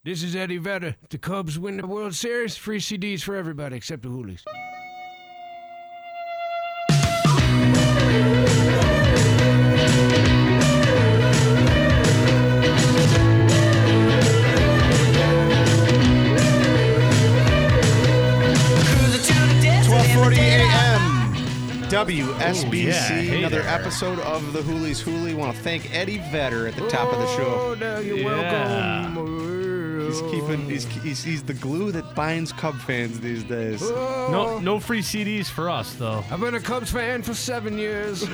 This is Eddie Vedder. The Cubs win the World Series. Free CDs for everybody except the Hoolies. WSBC, another there. episode of the Hoolies Hoolie. Want to thank Eddie Vedder at the top of the show. No, you're welcome. He's the glue that binds Cub fans these days. No free CDs for us, though. I've been a Cubs fan for 7 years.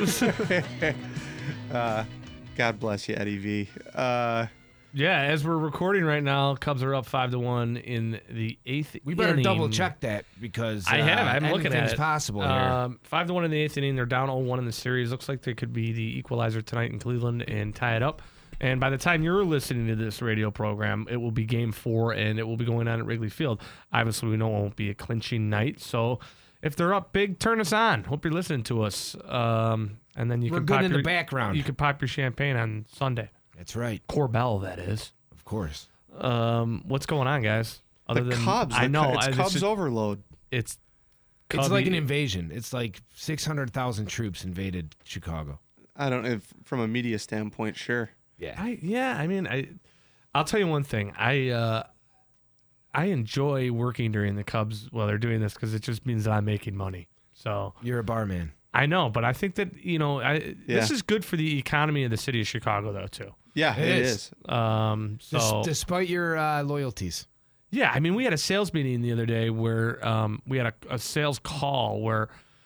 God bless you, Eddie V. Yeah, as we're recording right now, Cubs are up 5-1 in the 8th We better inning. double check that because I'm looking at anything's it. possible here. 5-1 in the 8th inning. They're down 0-1 in the series. Looks like they could be the equalizer tonight in Cleveland and tie it up. And by the time you're listening to this radio program, it will be Game 4, and it will be going on at Wrigley Field. Obviously, we know it won't be a clinching night, so if they're up big, turn us on. Hope you're listening to us. And then We're good in the background. You can pop your champagne on Sunday. That's right. Corbell, that is. Of course. What's going on, guys? The Cubs. I know. It's Cubs overload. It's like an invasion. It's like 600,000 troops invaded Chicago. I don't know. From a media standpoint, sure. Yeah. I'll tell you one thing. I enjoy working during the Cubs while they're doing this because it just means that I'm making money. So You're a barman. I know, but I think that this is good for the economy of the city of Chicago, though, too. Yeah, it is. Despite your loyalties. Yeah, I mean, we had a sales meeting the other day where we had a sales call where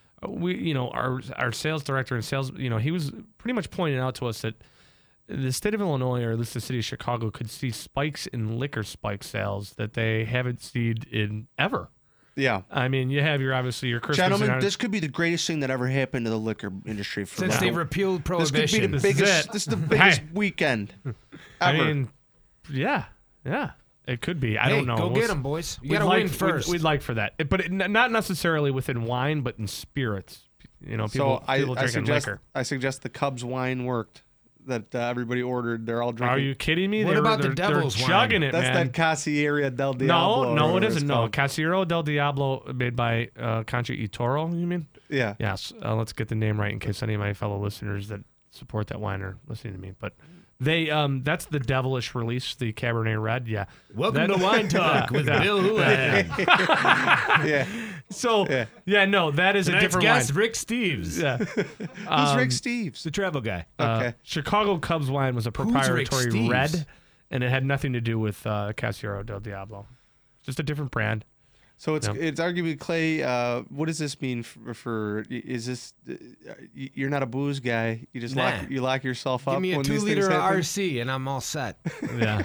our sales director and sales, he was pretty much pointing out to us that the state of Illinois, or at least the city of Chicago, could see spikes in liquor spike sales that they haven't seen in ever. Yeah. I mean, you have your Christmas. Gentlemen, this could be the greatest thing that ever happened to the liquor industry. Since they repealed This prohibition. could be the biggest. This is the biggest weekend ever. I mean, yeah, it could be. I don't know. Go get them, boys. You got to win first. We'd like for that, but not necessarily within wine, but in spirits. People drinking liquor. I suggest the Cubs wine worked. That everybody ordered. They're all drinking. Are you kidding me? What about the Devil's they're wine? chugging it, That's man. that Casillero del Diablo. No, it isn't. No, called. Casillero del Diablo, made by Concha y Toro, you mean? Yeah. Yes. Let's get the name right in case any of my fellow listeners that support that wine are listening to me. But they, that's the devilish release, the Cabernet Red. Yeah. Welcome to Wine Talk with Bill Houlihan. Yeah. So, that is a different guest, wine. Rick Steves. Yeah. Who's Rick Steves? The travel guy. Okay. Chicago Cubs wine was a Rick proprietary Steves? red, and it had nothing to do with Casillero del Diablo. Just a different brand. So it's arguably, Clay. What does this mean for? Is this you're not a booze guy? You just lock yourself up. Give me a when 2 these liter things of happen? RC and I'm all set. Yeah.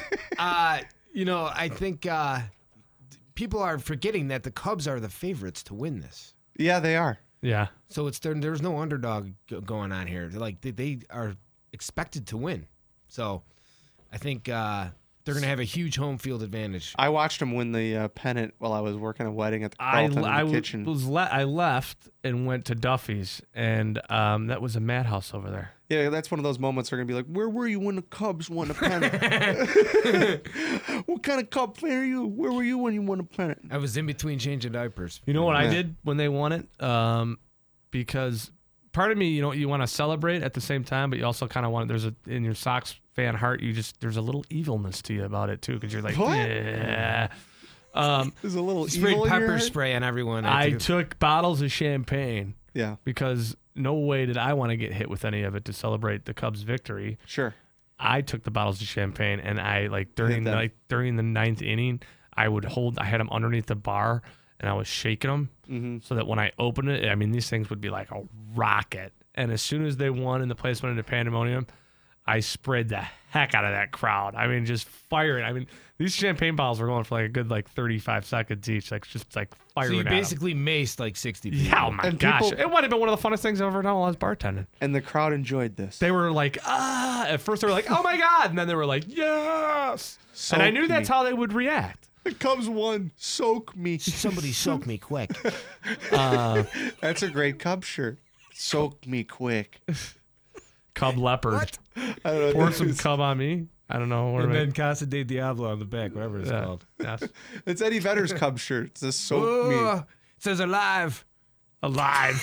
I think people are forgetting that the Cubs are the favorites to win this. Yeah, they are. Yeah. So there's no underdog going on here. They are expected to win. So I think they're going to have a huge home field advantage. I watched them win the pennant while I was working a wedding at the Carlton in the kitchen. I left and went to Duffy's, and that was a madhouse over there. Yeah, that's one of those moments they're going to be like, where were you when the Cubs won a pennant? What kind of Cub fan are you? Where were you when you won a pennant? I was in between changing diapers. You know what I did when they won it? Because part of me, you want to celebrate at the same time, but you also kind of want, in your Sox fan heart, there's a little evilness to you about it too, because you're like, what? Yeah. There's a little Sprayed evil in your pepper head? spray on everyone. I took bottles of champagne Yeah, because no way did I want to get hit with any of it to celebrate the Cubs' victory. sure. I took the bottles of champagne, and I during the ninth inning, I had them underneath the bar, and I was shaking them so that when I opened it, I mean, these things would be like a rocket. And as soon as they won and the place went into pandemonium, I sprayed the heck out of that crowd. I mean, just firing. I mean, these champagne bottles were going for like a good 35 seconds each, just firing. So you at 'em. basically maced like 60 people. Yeah, oh my And gosh. people- It might have been one of the funnest things I've ever done while I was bartending. And the crowd enjoyed this. They were like, at first they were like, oh my God. And then they were like, yes. And I knew that's how they would react. The Cubs won. Soak me. Somebody soak me quick. That's a great Cubs shirt. Soak me quick. Cub leopard. I don't know. Pour some Cub on me. I don't know. And then Casa de Diablo on the back, whatever it's called. Yes. It's Eddie Vedder's Cubs shirt. It's just so mean. It says alive. Alive.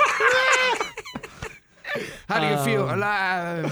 How do you feel? Alive.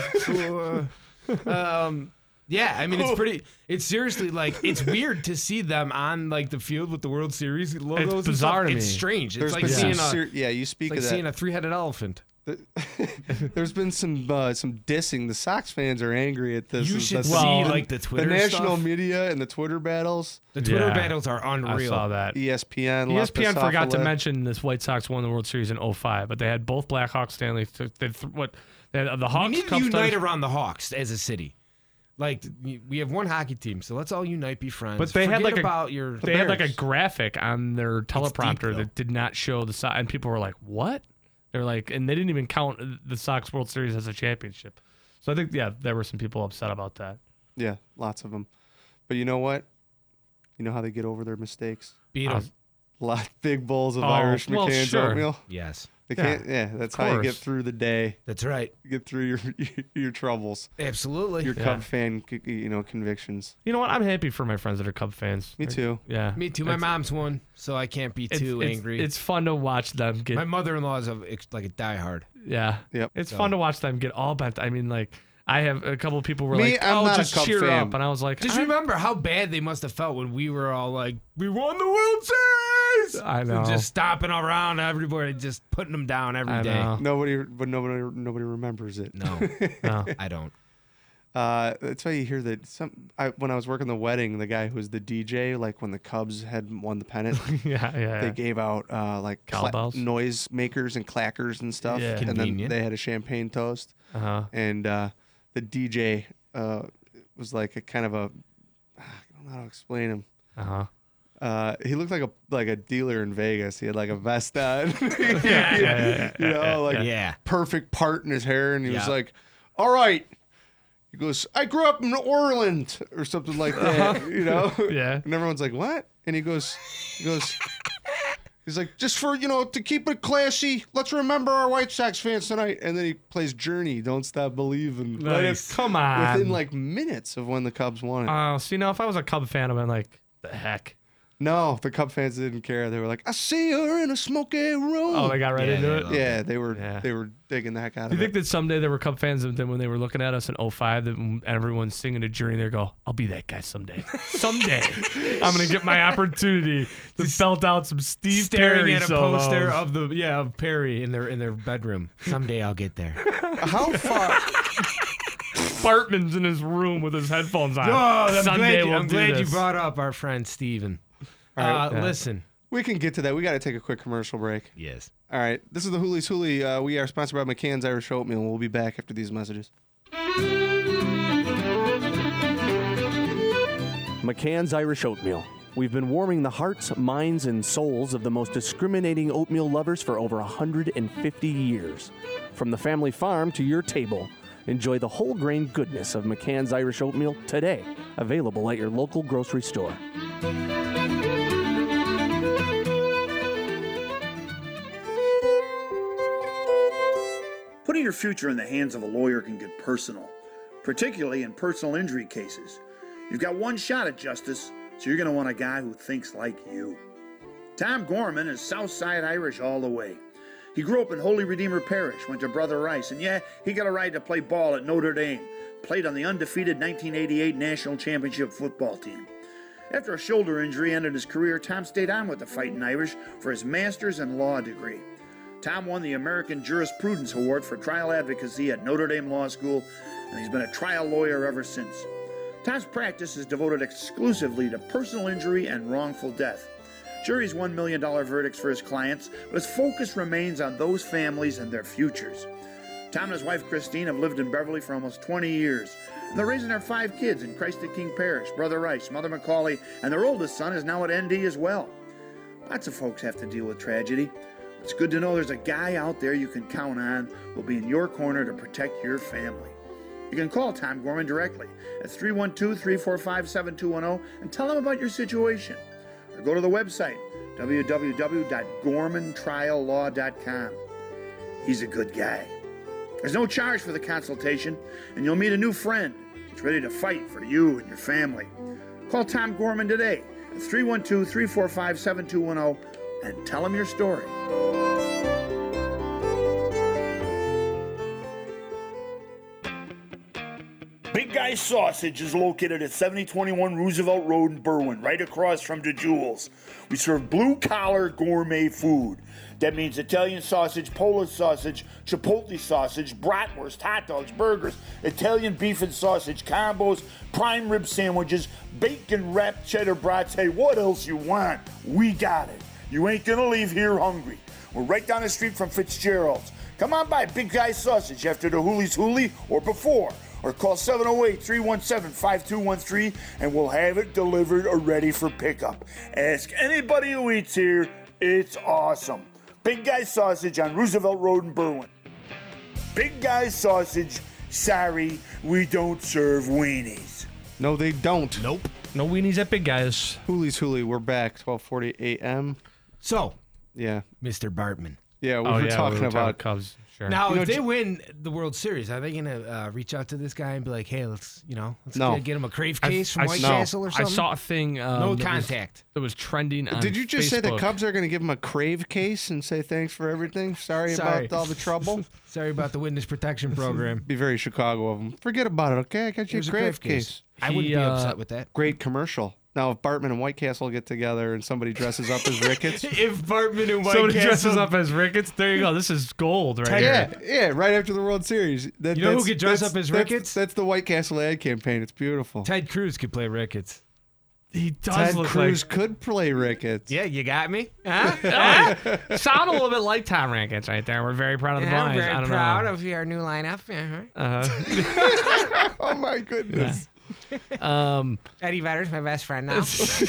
Yeah, I mean, it's seriously like, it's weird to see them on like the field with the World Series logos. It's bizarre to me. It's strange. It's There's like been seeing you speak like of that. seeing a 3-headed elephant. There's been some dissing. The Sox fans are angry at this. You should see Well, like the Twitter the national stuff. media and the Twitter battles. The Twitter Yeah. battles are unreal. I saw that. ESPN. ESPN forgot to Left mention this White Sox won the World Series in 2005, but they had both Blackhawks Stanley. They had the Hawks. We need to Cubs, unite Stars- around the Hawks as a city. Like, we have one hockey team, so let's all unite, be friends. But they had Forget like about your. they had like a Bears. graphic on their teleprompter though. that did not show the Sox, and people were like, "What?" They're like, and they didn't even count the Sox World Series as a championship. So I think, yeah, there were some people upset about that. Yeah, lots of them. But you know what? You know how they get over their mistakes? Beat 'em. A lot big bowls of Oh, Irish well, McCann's sure. oatmeal. Yes, They Yeah, can't. Yeah, that's how you get course. through the day. that's right. Get through your troubles. Absolutely. Your Yeah. Cub fan, convictions. You know what? I'm happy for my friends that are Cub fans. Me too. Yeah, Me too. My mom's one, so I can't be too angry. It's fun to watch them get. My mother-in-law is like a diehard. Yeah. Yep. It's So- fun to watch them get all bent. I mean, like, I have a couple of people were Me, like, I'm "Oh, not a just Cub cheer fan. up," and I was like, Just I- remember how bad they must have felt when we were all like, "We won the World Series!" I And know. just stomping around everybody, just putting them down every I day. know. Nobody remembers it. No, No. I don't. That's why you hear that. When I was working the wedding, the guy who was the DJ, like when the Cubs had won the pennant, yeah. they gave out like Cowbells? noise makers and clackers and stuff. Yeah. And then Convenient. they had a champagne toast. Uh-huh. And the DJ was like a kind of a, I don't know how to explain him. Uh-huh. He looked like a dealer in Vegas. He had like a vest on, Yeah. you know, like Yeah. perfect part in his hair, and he was Yeah. like, "All right." He goes, "I grew up in Orland," or something like that, you know. Yeah. And everyone's like, "What?" And he goes, he's like, "Just for to keep it classy, let's remember our White Sox fans tonight." And then he plays Journey, "Don't Stop Believing." Nice. Come on. Within like minutes of when the Cubs won it. See, now if I was a Cub fan, I'd been like, the heck. No, the Cub fans didn't care. They were like, "I see her in a smoky room." Oh, they got right Yeah, into they it. loved yeah, they were Yeah. they were digging the heck out Do of you it. think that someday there were Cub fans that then when they were looking at us in 2005, that when everyone's singing a Journey, they go, "I'll be that guy someday. Someday, I'm gonna get my opportunity to belt out some Steve Staring Perry at a solos." poster of Perry in their bedroom. Someday I'll get there. How far? Bartman's in his room with his headphones on. I'm Someday glad, we'll I'm do glad you this. brought up our friend Steven. All right. Yeah. Listen. We can get to that. We got to take a quick commercial break. Yes. All right. This is the Hoolies Hoolie. We are sponsored by McCann's Irish Oatmeal. We'll be back after these messages. McCann's Irish Oatmeal. We've been warming the hearts, minds, and souls of the most discriminating oatmeal lovers for over 150 years. From the family farm to your table, enjoy the whole grain goodness of McCann's Irish Oatmeal today. Available at your local grocery store. Putting your future in the hands of a lawyer can get personal, particularly in personal injury cases. You've got one shot at justice, so you're going to want a guy who thinks like you. Tom Gorman is Southside Irish all the way. He grew up in Holy Redeemer Parish, went to Brother Rice, and yeah, he got a right to play ball at Notre Dame, played on the undefeated 1988 National Championship football team. After a shoulder injury ended his career, Tom stayed on with the Fighting Irish for his master's in law degree. Tom won the American Jurisprudence Award for trial advocacy at Notre Dame Law School, and he's been a trial lawyer ever since. Tom's practice is devoted exclusively to personal injury and wrongful death. Juries $1 million verdicts for his clients, but his focus remains on those families and their futures. Tom and his wife Christine have lived in Beverly for almost 20 years, and they're raising their 5 kids in Christ the King Parish, Brother Rice, Mother Macaulay, and their oldest son is now at ND as well. Lots of folks have to deal with tragedy. It's good to know there's a guy out there you can count on who will be in your corner to protect your family. You can call Tom Gorman directly at 312-345-7210 and tell him about your situation. Or go to the website, www.gormantriallaw.com. He's a good guy. There's no charge for the consultation, and you'll meet a new friend He's ready to fight for you and your family. Call Tom Gorman today at 312-345-7210 and tell him your story. Big Guy Sausage is located at 7021 Roosevelt Road in Berwyn, right across from the Jewels. We serve blue-collar gourmet food. That means Italian sausage, Polish sausage, Chipotle sausage, bratwurst, hot dogs, burgers, Italian beef and sausage combos, prime rib sandwiches, bacon-wrapped cheddar brats. Hey, what else you want? We got it. You ain't gonna leave here hungry. We're right down the street from Fitzgerald's. Come on by Big Guy Sausage after the Hoolie's Hoolie or before. Or call 708-317-5213 and we'll have it delivered or ready for pickup. Ask anybody who eats here. It's awesome. Big Guy Sausage on Roosevelt Road in Berwyn. Big Guy Sausage, sorry, we don't serve weenies. No, they don't. Nope. No weenies at Big Guys. Hoolie's Hoolie, we're back, 12:40 a.m. So, Yeah. Mr. Bartman. Yeah, we were talking about Cubs. Sure. Now, You know, if they win the World Series, are they going to reach out to this guy and be like, hey, let's No. get him a crave case from White no. Castle or something? I saw a thing. No that contact. that was trending on Did you just say the Facebook. Cubs are going to give him a crave case and say thanks for everything? Sorry Sorry. about all the trouble. Sorry about the witness protection program. Be very Chicago of them. Forget about it, okay? I got you Here's a crave case. I wouldn't be upset with that. Great commercial. Now, if Bartman and White Castle get together and somebody dresses up as Ricketts. If Bartman and White Somebody Castle... dresses up as Ricketts. There you go. This is gold right here. Yeah, right after the World Series. You know who could dress up as Ricketts? That's the White Castle ad campaign. It's beautiful. Ted Cruz could play Ricketts. He does Ted look Cruz like. could play Ricketts. Yeah, you got me? Huh? Sound a little bit like Tom Ricketts right there. We're very proud of the I'm boys. very I don't proud know. of your new lineup. Uh-huh. Oh, my goodness. Eddie Vedder's my best friend now.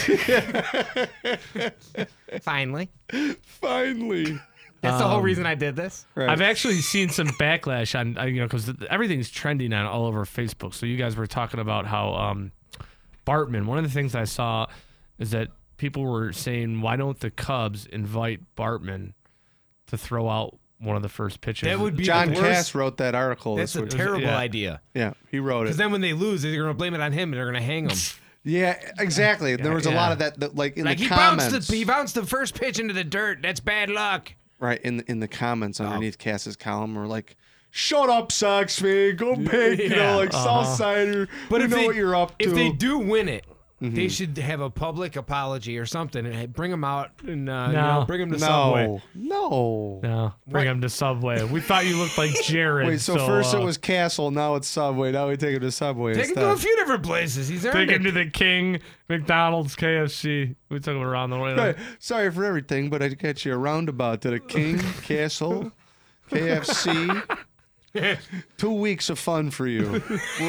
Finally. Finally. That's the whole reason I did this. Right. I've actually seen some backlash on, because everything's trending on all over Facebook. So you guys were talking about how Bartman. One of the things I saw is that people were saying, why don't the Cubs invite Bartman to throw out one of the first pitches? That would be John the worst. Cass wrote that article. That's this a week. terrible yeah. idea. Yeah, he wrote Because it. then when they lose, they're going to blame it on him and they're going to hang him. Yeah, exactly. There was a yeah. lot of that like in Like the he comments. bounced the first pitch into the dirt. That's bad luck. Right, in the comments underneath Cass's column were like, shut up, Sox fan, go pick, you know, like Southsider. But we if know they, what you're up to. If they do win it, they should have a public apology or something and bring him out and bring him to Subway. No. Bring him to Subway. We thought you looked like Jared. Wait, so first it was Castle, now it's Subway. Now we take him to Subway Take him instead. to a few different places. He's earned Take him it. to the King, McDonald's, KFC. We took him around the way. Right. Sorry for everything, but I got you a roundabout to the King, Castle, KFC. 2 weeks of fun for you.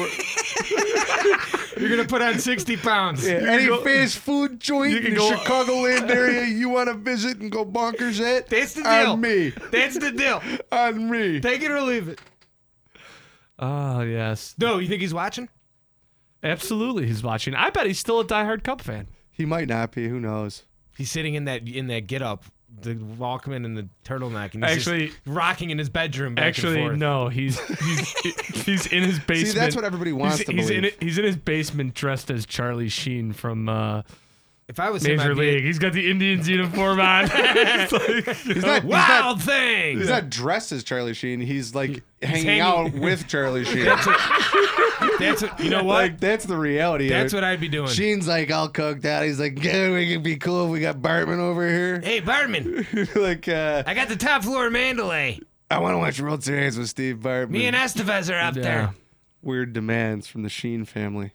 You're going to put on 60 pounds. Yeah, any fast food joint you in can the go- Chicagoland area you want to visit and go bonkers at? That's the deal. On me. That's the deal. On me. Take it or leave it. Oh, yes. No, you think he's watching? Absolutely, he's watching. I bet he's still a diehard Cub fan. He might not be. Who knows? He's sitting in that get up, the Walkman and the turtleneck, and he's Actually- just rocking in his bedroom. Back and Actually, forth. no. He's in his basement. See, that's what everybody wants to believe. He's in his basement dressed as Charlie Sheen from If I was him, Major I'd be League. He's got the Indians uniform on. It's like, He's not, Wild thing. he's not dressed as Charlie Sheen. He's like hanging hanging- out with Charlie Sheen. That's what, you know what? Like that's the reality. That's of it. what I'd be doing. Sheen's like all cooked out. He's like, yeah, we could be cool if we got Bartman over here. Hey, Bartman, Like, I got the top floor of Mandalay. I want to watch World Series with Steve Bartman. Me and Estevez are up Yeah. there. Weird demands from the Sheen family.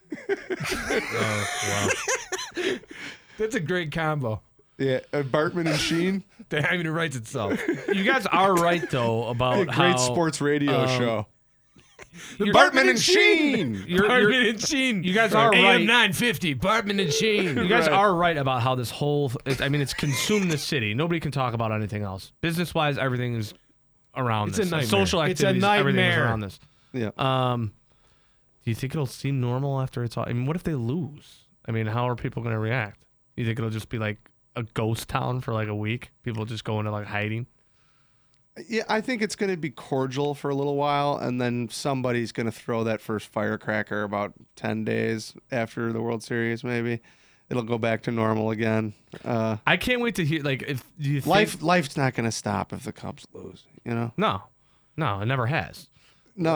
That's a great combo. Yeah, Bartman and Sheen. I mean, it writes itself. you guys are right though about Great how sports radio show. Bartman and Sheen. Bartman and Sheen. You guys are AM right. 950. Bartman and Sheen. You guys Right. are right about how this whole. It's consumed the city. Nobody can talk about anything else. Business wise, everything is around It's this. a nightmare. Social It's a activities, everything is nightmare. around this. Yeah. Do you think it'll seem normal after it's all? I mean, what if they lose? I mean, how are people going to react? You think it'll just be like a ghost town for like a week? People just go into like hiding. Yeah, I think it's going to be cordial for a little while, and then somebody's going to throw that first firecracker about 10 days after the World Series, maybe. It'll go back to normal again. I can't wait to hear, like, if do you think... Life's not going to stop if the Cubs lose, you know? No, it never has. No.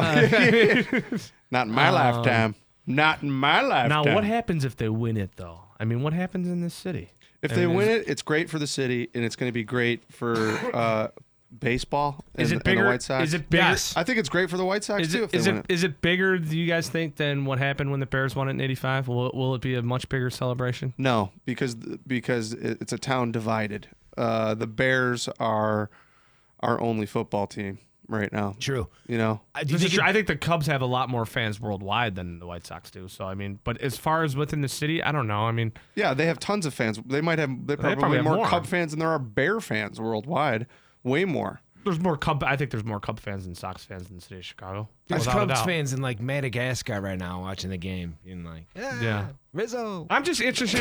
Not in my lifetime. Not in my lifetime. Now, what happens if they win it, though? I mean, what happens in this city? If they win it, it's great for the city, and it's going to be great for baseball and the White Sox. Is it bigger? Yes. I think it's great for the White Sox, too, if they win it. Is it bigger, do you guys think, than what happened when the Bears won it in 85? Will it be a much bigger celebration? No, because it's a town divided. The Bears are our only football team right now. True. You know? I think the Cubs have a lot more fans worldwide than the White Sox do. So, I mean, but as far as within the city, I don't know. I mean, yeah, they have tons of fans. They probably have more Cub fans than there are Bear fans worldwide. Way more. I think there's more Cub fans than Sox fans in the city of Chicago. There's without a Cubs doubt. fans in like Madagascar right now watching the game. And like, Yeah. Rizzo. I'm just interested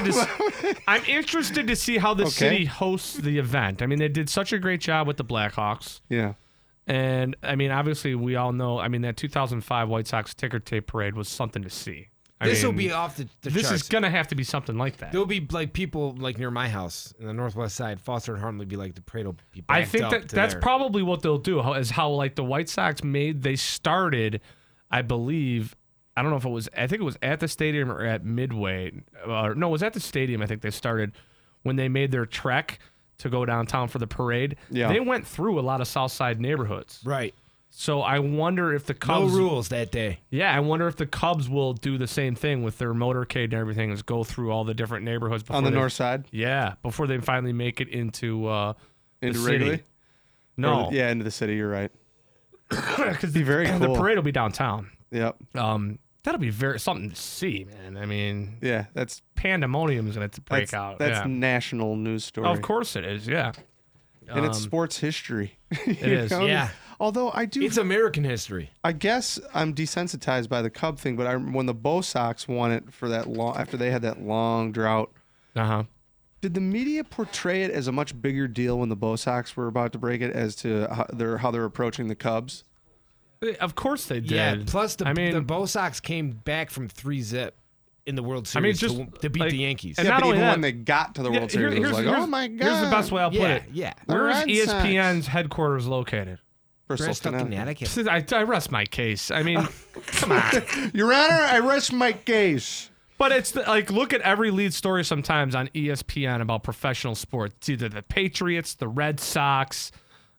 to see how the city hosts the event. I mean, they did such a great job with the Blackhawks. Yeah. And, I mean, obviously, we all know, I mean, that 2005 White Sox ticker tape parade was something to see. This will be off the This charts. is going to have to be something like that. There'll be like people like near my house in the northwest side, Foster and Harmon, be like the parade will be I backed think up that to that's there. probably what they'll do. How like the White Sox they started, I believe, I don't know if it was, I think it was at the stadium or at Midway. No, it was at the stadium. I think they started when they made their trek to go downtown for the parade. Yeah. They went through a lot of South Side neighborhoods. Right. So I wonder if the No Cubs rules that day. Yeah, I wonder if the Cubs will do the same thing with their motorcade and everything, is go through all the different neighborhoods before On the they- north side? Yeah, before they finally make it into the Into city. Wrigley? No, Yeah, into the city, you're right. because Be very the cool. parade will be downtown. Yep. That'll be very something to see, man. I mean, Yeah, that's pandemonium is going to break out. That's yeah. national news story. Of course it is. Yeah, And it's sports history. It is, yeah. Although I do, It's American history. I guess I'm desensitized by the Cub thing, but when the Bo Sox won it for that long, after they had that long drought, did the media portray it as a much bigger deal when the Bo Sox were about to break it as to how they're approaching the Cubs? Of course they did. Yeah. Plus, the Bo Sox came back from 3-0 in the World Series to beat the Yankees. And Yeah, not but only even that, when they got to the World Series, it was like, oh my God. Here's the best way I'll put it. Yeah. Where is The Red Sox. ESPN's headquarters located? Bristol, Bristol, Connecticut. I rest my case. I mean, come on. Your Honor, I rest my case. But it's like, look at every lead story sometimes on ESPN about professional sports. It's either the Patriots, the Red Sox,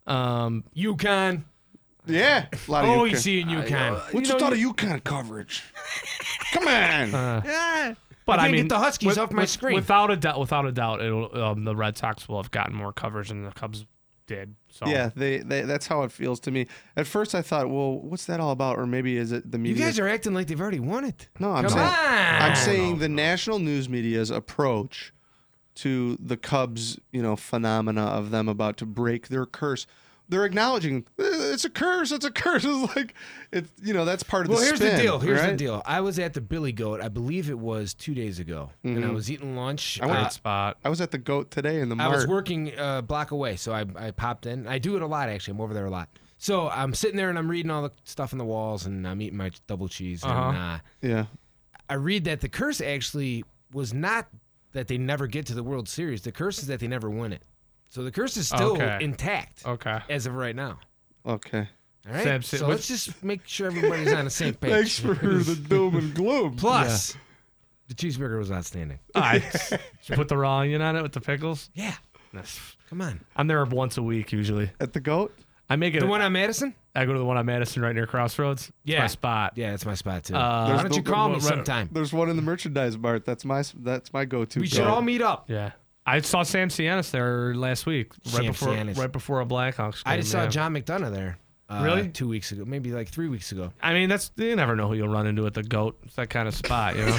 UConn. Yeah. A lot of Oh, UConn. you see in UConn. What's you thought of UConn coverage? Come on. Yeah. But I I can't mean, get the Huskies off my screen. Without a doubt, it'll the Red Sox will have gotten more coverage than the Cubs did. So Yeah, they that's how it feels to me. At first, I thought, well, what's that all about? Or maybe is it the You media? guys are acting like they've already won it. No, I'm Come saying on. I'm saying the national news media's approach to the Cubs, phenomena of them about to break their curse. They're acknowledging it's a curse. It's a curse. It's like that's part of Well, the here's spin. the deal. Here's the right? deal. I was at the Billy Goat. I believe it was 2 days ago, and I was eating lunch. great spot. I was at the Goat today in the I Mart. was working a block away, so I popped in. I do it a lot, actually. I'm over there a lot. So I'm sitting there and I'm reading all the stuff on the walls, and I'm eating my double cheese. And Yeah. I read that the curse actually was not that they never get to the World Series. The curse is that they never win it. So the curse is still intact Okay. as of right now. Okay. All right. Sam, So let's just make sure everybody's on the same page. Thanks for the doom and gloom. Plus, the cheeseburger was outstanding. Did you put the raw onion on it with the pickles? Yeah. Come on. I'm there once a week usually. At the Goat? I make it. The one on Madison? I go to the one on Madison right near Crossroads. It's Yeah. my spot. Yeah, it's my spot too. There's Why don't you call me right- sometime? There's one in the merchandise mart. That's my go-to. We should all meet up. Yeah. I saw Sam Cianis there last week, Sam right Cianis. before a Blackhawks game. I just saw yeah. John McDonough there. Really? 2 weeks ago, maybe like 3 weeks ago. I mean, you never know who you'll run into at the Goat. It's that kind of spot, you know.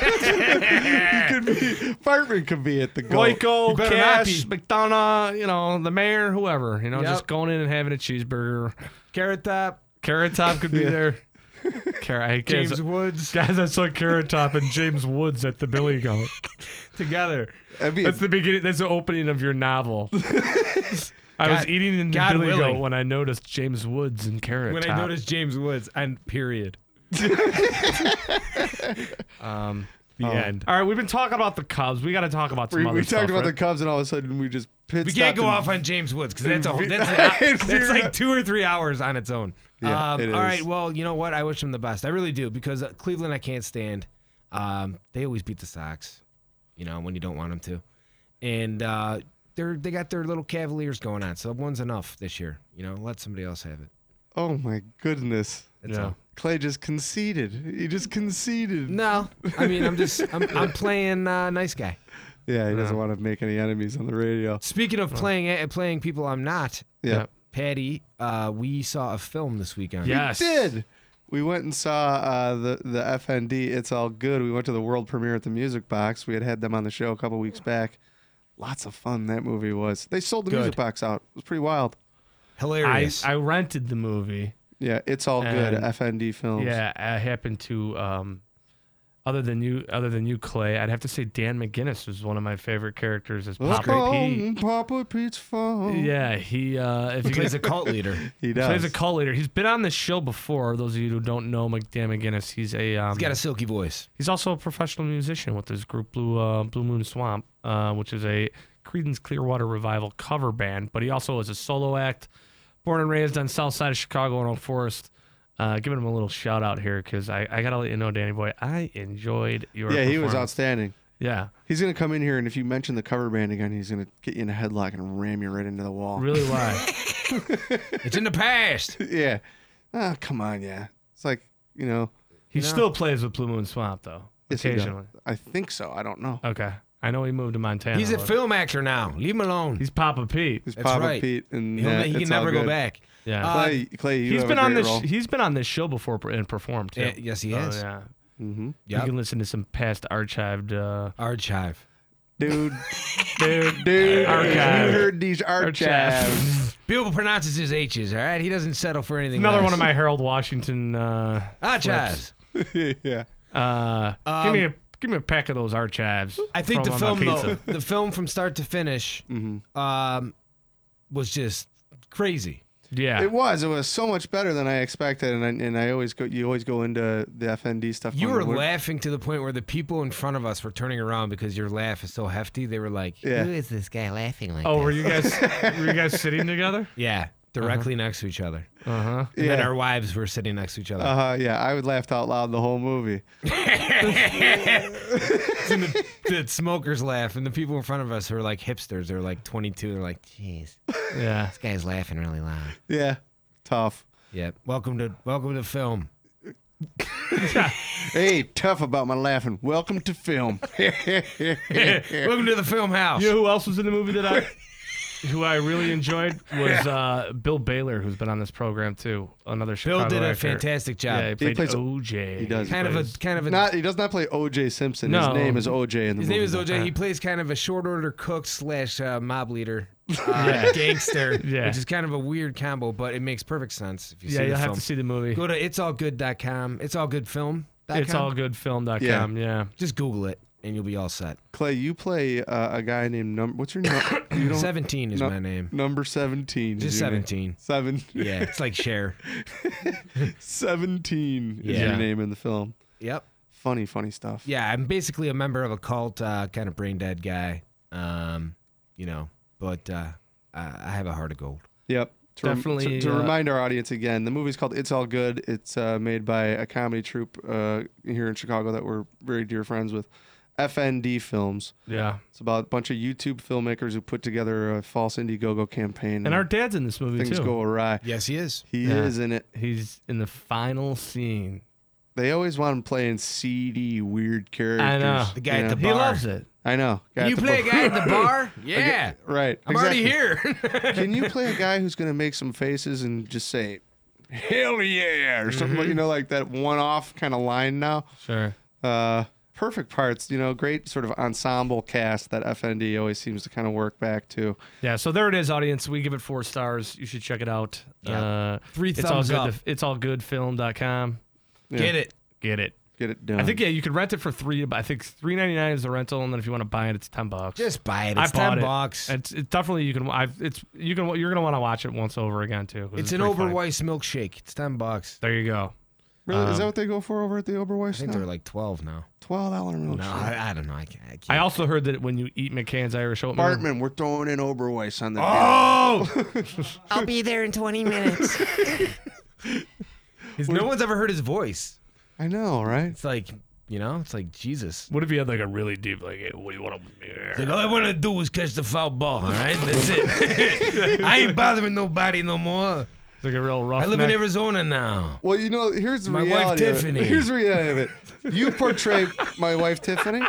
Fireman could be at the Goat. Royko, better not Cash, McDonough, the mayor, whoever, just going in and having a cheeseburger. Carrot Top, Carrot Top could be there. James Woods Guys, I saw Carrot Top and James Woods at the Billy Goat together. That'd be That's the beginning. That's the opening of your novel. I was eating in the God Billy willing. Goat when I noticed James Woods and Carrot When Top. I noticed James Woods, and period. The end. All right, we've been talking about the Cubs. We got to talk about some other We stuff. talked about the right? Cubs, and all of a sudden we just We can't go off on James Woods because that's like 2 or 3 hours on its own. Yeah, it all is. right, well, you know what? I wish him the best. I really do because Cleveland I can't stand. They always beat the Sox, when you don't want them to, and they got their little Cavaliers going on. So one's enough this year. Let somebody else have it. Oh my goodness. That's all. Clay just conceded. He just conceded. No, I mean I'm playing nice guy. Yeah, he doesn't want to make any enemies on the radio. Speaking of playing people I'm not. Yeah. Patty, we saw a film this weekend. Yes. We did. We went and saw the FND. It's All Good. We went to the world premiere at the Music Box. We had them on the show a couple weeks back. Lots of fun that movie was. They sold the Music Box out. It was pretty wild. Hilarious. I rented the movie. Yeah, It's All Good. And- FND Films. Yeah, I happened to. Other than you, Clay, I'd have to say Dan McGinnis was one of my favorite characters as Let's Papa go Pete. on Papa Pete's phone. Yeah, he if you plays guys a cult leader. He does. plays a cult leader. He's been on this show before. Those of you who don't know Dan McGinnis, he's He's got a silky voice. he's also a professional musician with his group Blue Moon Swamp, which is a Creedence Clearwater Revival cover band. But he also is a solo act, born and raised on South Side of Chicago in Oak Forest. Giving him a little shout out here because I gotta let you know, Danny boy, I enjoyed your Yeah, he was performance. outstanding. Yeah, He's going to come in here, and if you mention the cover band again, he's going to get you in a headlock and ram you right into the wall. really why? It's in the past. Yeah. Oh, come on, yeah. It's like, He still plays with Blue Moon Swamp though, yes, he does. occasionally. I think so. I don't know. Okay, I know he moved to Montana. He's a but film actor now. Leave him alone. He's Papa Pete. He's That's Papa right. Pete, and he can It's never All go Good. back. Yeah, Clay, you he's have been a on great this. role. He's been on this show before and performed too. Yes, he has. Yeah, Mm-hmm. you can listen to some past archived. Archive. Dude, Archive. you heard these archives. Bill pronounces his H's, all right? He doesn't settle for anything Another less. one of my Harold Washington. Archives. Yeah. Give me a pack of those archives. I think the Throw 'em on film, my though, pizza. the film from start to finish was just crazy. Yeah, It was so much better than I expected, and I always go. You always go into the FND stuff. You on were the- laughing to the point where the people in front of us were turning around because your laugh is so hefty. They were like, Yeah. "Who is this guy laughing like Oh, this?" were you guys sitting together? Yeah, directly next to each other. Uh huh. And then Yeah. our wives were sitting next to each other. Yeah, I would laugh out loud the whole movie. And the smokers laugh, and the people in front of us who are like hipsters. They're like 22. They're like, "Jeez, Yeah. this guy's laughing really loud." Yeah, tough. Yeah. Welcome to film. Hey, tough about my laughing. Welcome to film. Welcome to the film house. You know who else was in the movie who I really enjoyed was Bill Baylor, who's been on this program too. Another Chicago Bill did a actor. fantastic job. Yeah, he played plays- OJ. he does. kind of a Not he does not play O.J. Simpson. No. His name is O.J. in the His movie. name is though. OJ. He plays kind of a short order cook / mob leader, Yeah. gangster, Yeah. which is kind of a weird combo, but it makes perfect sense if you Yeah, see the you'll have film. to see the movie. Go to itsallgood.com. It'sallgoodfilm.com. Itsallgoodfilm.com. Yeah. Just Google it and you'll be all set. Clay, you play a guy named What's your name? You don't 17 is no- my name. number 17. is Just your name. 17. 7. Yeah, it's like Cher. 17 is Yeah. your name in the film. Yep. Funny stuff. Yeah, I'm basically a member of a cult, kind of brain dead guy. But I have a heart of gold. Yep. Definitely, To remind our audience again, the movie's called It's All Good. It's made by a comedy troupe here in Chicago that we're very dear friends with, FND Films. Yeah. It's about a bunch of YouTube filmmakers who put together a false Indiegogo campaign. And our dad's in this movie things too. go awry. Yes, he is. He Yeah. is in it. He's in the final scene. They always want him playing seedy, weird characters. I know. The guy you at know? the He bar. loves it. I know. Guy Can at you the play a bar. guy at the bar? Yeah. Right. I'm already here. Can you play a guy who's going to make some faces and just say, hell yeah, or something, like that one-off kind of line now? Sure. Perfect parts, great sort of ensemble cast that FND always seems to kind of work back to. Yeah, so there it is, audience. We give it 4 stars. You should check it out. Yeah. 3 it's thumbs all up. good. It's all goodfilm.com. Get it. Get it. get it done. I think you could rent it for $3. I think $3.99 is the rental, and then if you want to buy it, it's $10. Just buy it. I It's bought $10. It's definitely you can. You're gonna want to watch it once over again too. 'cause It's an pretty funny. Oberweis milkshake. It's $10. There you go. Really? Is that what they go for over at the Oberweis? I think they're like 12 now. $12 milkshake. No, I don't know. I can't. I also heard that when you eat McCann's Irish oatmeal, Bartman, we're throwing in Oberweis on the I'll be there in 20 minutes. No one's ever heard his voice. I know, right? It's like, it's like Jesus. what if you had like a really deep like, hey, what do you want with me Like, here? all I want to do is catch the foul ball, all right? That's it. I ain't bothering nobody no more. It's like a real rough. I live in Arizona now. Well, here's the My wife, reality of it. Tiffany. Here's the reality of it. You portray my wife, Tiffany.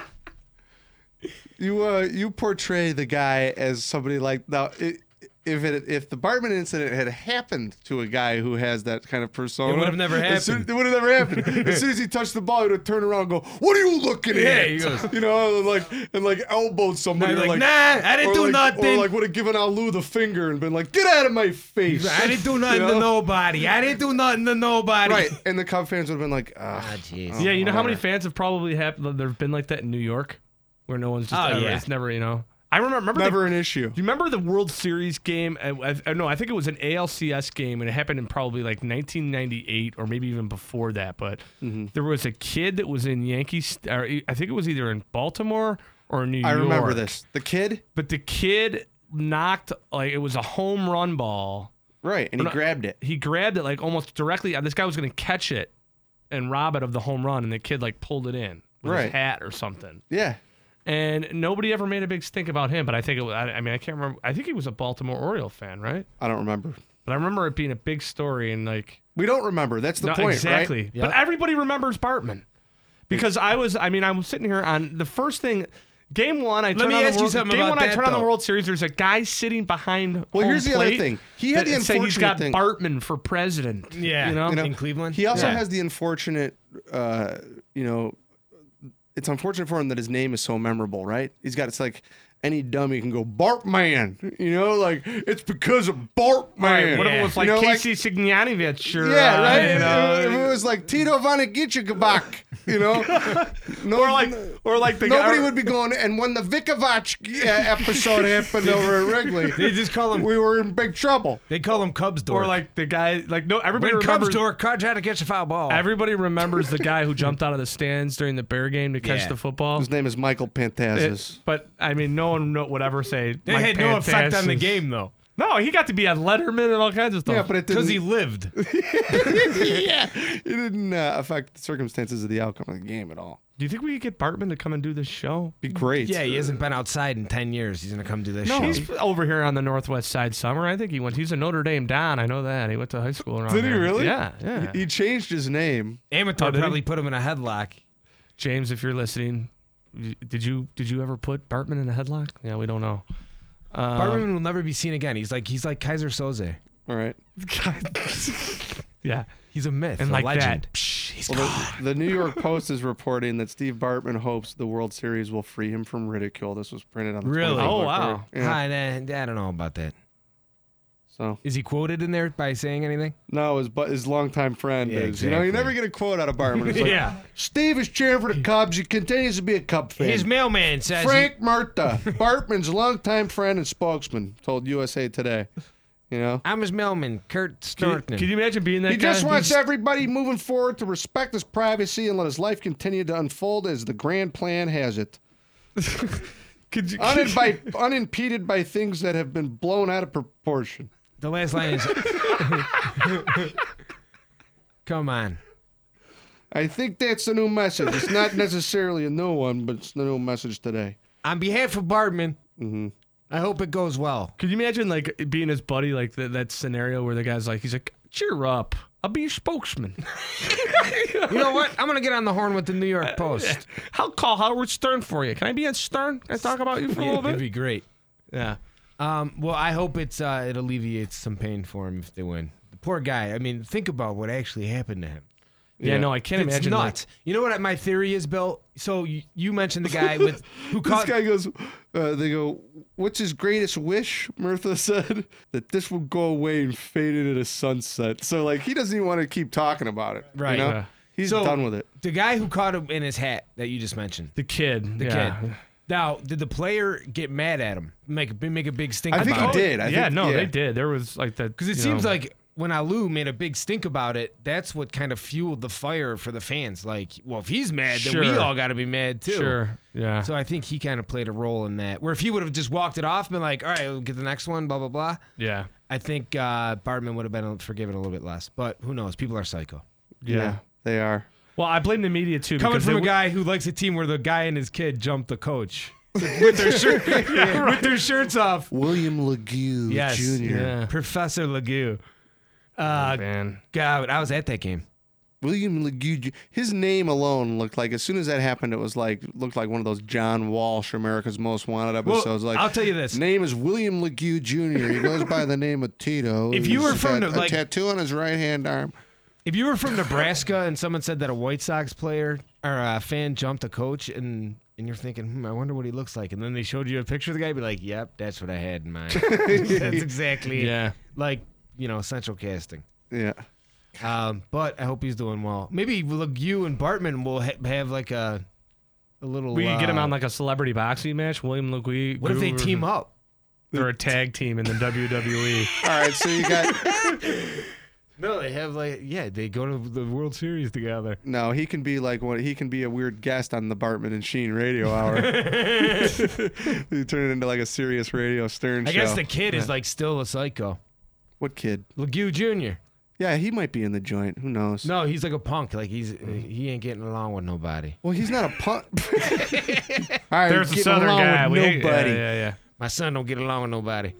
You portray the guy as somebody like now. If the Bartman incident had happened to a guy who has that kind of persona, It would have never happened. It would have never happened. As soon as he touched the ball, he would have turned around and go, "What are you looking Yeah, at?" he goes- and elbowed somebody. Now or you're like, nah, I didn't do nothing. Or like would have given Alu the finger and been like, "Get out of my face!" I didn't do nothing You know? to nobody. I didn't do nothing to nobody. Right, and the Cub fans would have been like, "Ah, jeez. Yeah, you know how many whatever. fans have probably there've been like that in New York, where no one's just. Oh, ever, yeah. It's never. I remember. Never an issue." Do you remember the World Series game? No, I think it was an ALCS game, and it happened in probably like 1998 or maybe even before that. But there was a kid that was in Yankees. Or I think it was either in Baltimore or New York. I remember this. The kid, But the kid knocked it was a home run ball. right, and he grabbed it. He grabbed it like almost directly. This guy was going to catch it and rob it of the home run, and the kid pulled it in with his Right. hat or something. Yeah. And nobody ever made a big stink about him, but I think it was, I can't remember. I think he was a Baltimore Oriole fan, right? I don't remember. But I remember it being a big story and We don't remember. That's the no, point, exactly. right? But everybody remembers Bartman because I'm sitting here on the first thing. Game one, I turn on the World Series. There's a guy sitting behind. Well, home here's the other plate thing. He had the that said he's got unfortunate thing. Bartman for president. Yeah. you know? In Cleveland. He also Yeah. has the unfortunate, it's unfortunate for him that his name is so memorable, right? It's like any dummy can go Bartman, it's because of Bartman. Right, what if it was like Casey Signanovich or yeah, right. If it was like Tito Vanagichikabak, or like the nobody guy, would be going. And when the Vikovac episode happened over at Wrigley, They just call him. we were in big trouble. They call him Cubs door. or like the guy everybody when Cubs remembers. door, Cubs had to catch a foul ball. Everybody remembers the guy who jumped out of the stands during the Bear game to catch Yeah. the football. His name is Michael Pantazis. But I mean, no one would ever say They Mike had no effect on the Pantazis. game though, No, he got to be on Letterman and all kinds of stuff. Yeah, but it didn't. because he lived. It didn't affect the circumstances of the outcome of the game at all. do you think we could get Bartman to come and do this show? Be great. Yeah, he hasn't been outside in 10 years. He's gonna come do this No, show. he's over here on the Northwest Side Summer. I think he's a Notre Dame Don. I know that. He went to high school around Did he there. really? Yeah. He changed his name. Amateur Oh, did he? probably put him in a headlock. James, if you're listening, did you ever put Bartman in a headlock? Yeah, we don't know. Bartman will never be seen again. He's like Kaiser Soze. All right. Yeah. He's a myth, And a like legend. that, He's Well, the New York Post is reporting that Steve Bartman hopes the World Series will free him from ridicule. This was printed on the Really? 24th. Oh, wow. Yeah. I don't know about that. So Is he quoted in there by saying anything? no, his longtime friend Yeah, is. exactly. You never get a quote out of Bartman. It's like, Yeah. Steve is cheering for the Cubs. He continues to be a Cub fan. His mailman says Frank Murta, Bartman's longtime friend and spokesman, told USA Today. I'm his mailman, Kurt Snortman. Can you imagine being that He guy? just wants everybody moving forward to respect his privacy and let his life continue to unfold as the grand plan has it. Could you, Unimpeded by things that have been blown out of proportion. The last line is, come on. I think that's the new message. It's not necessarily a new one, but it's the new message today. On behalf of Bartman, I hope it goes well. Could you imagine being his buddy, that scenario where the guy's he's like, cheer up, I'll be your spokesman. You know what? I'm going to get on the horn with the New York Post. I'll call Howard Stern for you. Can I be on Stern? Can I talk about you for a little It'd bit? be great. Yeah. Well, I hope it alleviates some pain for him if they win. The poor guy. I mean, think about what actually happened to him. Yeah, no, I can't It's imagine. nuts. You know what my theory is, Bill? So you mentioned the guy who This caught. guy goes, they go, what's his greatest wish? Murtha said that this will go away and fade into the sunset. So, he doesn't even want to keep talking about it. Right. You know? Yeah. He's done with it. The guy who caught him in his hat that you just mentioned. The kid. The kid. Now, did the player get mad at him? Make a big stink I about think it? he did. They did. There was like that. Because it seems like when Alou made a big stink about it, that's what kind of fueled the fire for the fans. Like, well, if he's mad, then we all got to be mad too. Sure. Yeah. So I think he kind of played a role in that. Where if he would have just walked it off and been like, all right, we'll get the next one, blah, blah, blah. Yeah. I think Bartman would have been forgiven a little bit less. But who knows? People are psycho. Yeah, they are. Well, I blame the media too. Coming because from a guy who likes a team where the guy and his kid jumped the coach. With their with their shirts off. William Legue Jr. Yeah. Professor Legue. Man. God, I was at that game. William Legue. His name alone looked like, as soon as that happened, it was looked like one of those John Walsh, America's Most Wanted episodes. Well, I'll tell you this. Name is William Legue Jr. He goes by the name of Tito. If you were He's from got a tattoo on his right hand arm. If you were from Nebraska and someone said that a White Sox player or a fan jumped a coach and you're thinking, I wonder what he looks like. And then they showed you a picture of the guy, you'd be like, yep, that's what I had in mind. That's exactly like, central casting. Yeah. But I hope he's doing well. Maybe you and Bartman will have like a little... We can get him on like a celebrity boxing match. William Legue. What if they team up? They're a tag team in the WWE. All right, so you got... No, they have they go to the World Series together. No, he can be he can be a weird guest on the Bartman and Sheen radio hour. You turn it into like a serious radio Stern show. I guess the kid is still a psycho. What kid? Legue Jr. Yeah, he might be in the joint. Who knows? No, he's like a punk. Like he ain't getting along with nobody. Well, he's not a punk. All right, There's a southern guy. Nobody. Yeah. My son don't get along with nobody.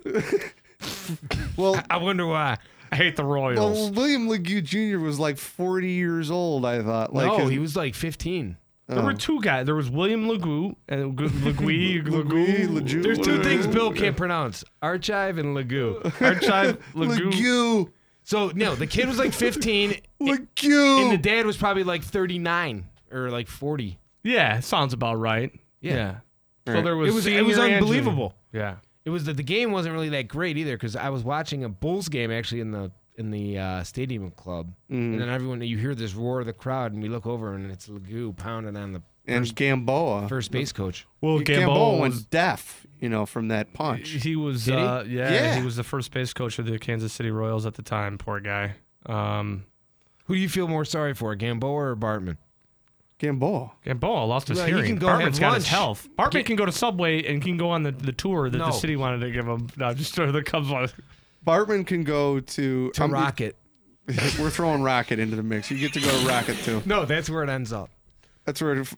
Well, I wonder why. I hate the Royals. Well, William Legue Jr. was like 40 years old, I thought. No, he was like 15. There were two guys. There was William Legue and Legue. There's two things Bill can't pronounce: Archive and Legue. Archive, Legue. So no, the kid was like 15. Legue. And the dad was probably like 39 or like 40. Yeah, sounds about right. Yeah. So there was. It was unbelievable. Yeah. It was the game wasn't really that great either because I was watching a Bulls game actually in the stadium club, and then you hear this roar of the crowd, and we look over and it's Legue pounding on the Gamboa, first base coach. Well, Gamboa was deaf, from that punch. He was, he was the first base coach of the Kansas City Royals at the time. Poor guy. Who do you feel more sorry for, Gamboa or Bartman? Gamboa lost his hearing. He can go Bartman's got lunch. his health. Bartman can go to Subway and can go on the tour that the city wanted to give him. No, just the Cubs wanted. Bartman can go to Rocket. We're throwing Rocket into the mix. You get to go to Rocket too. No, that's where it ends up. That's where it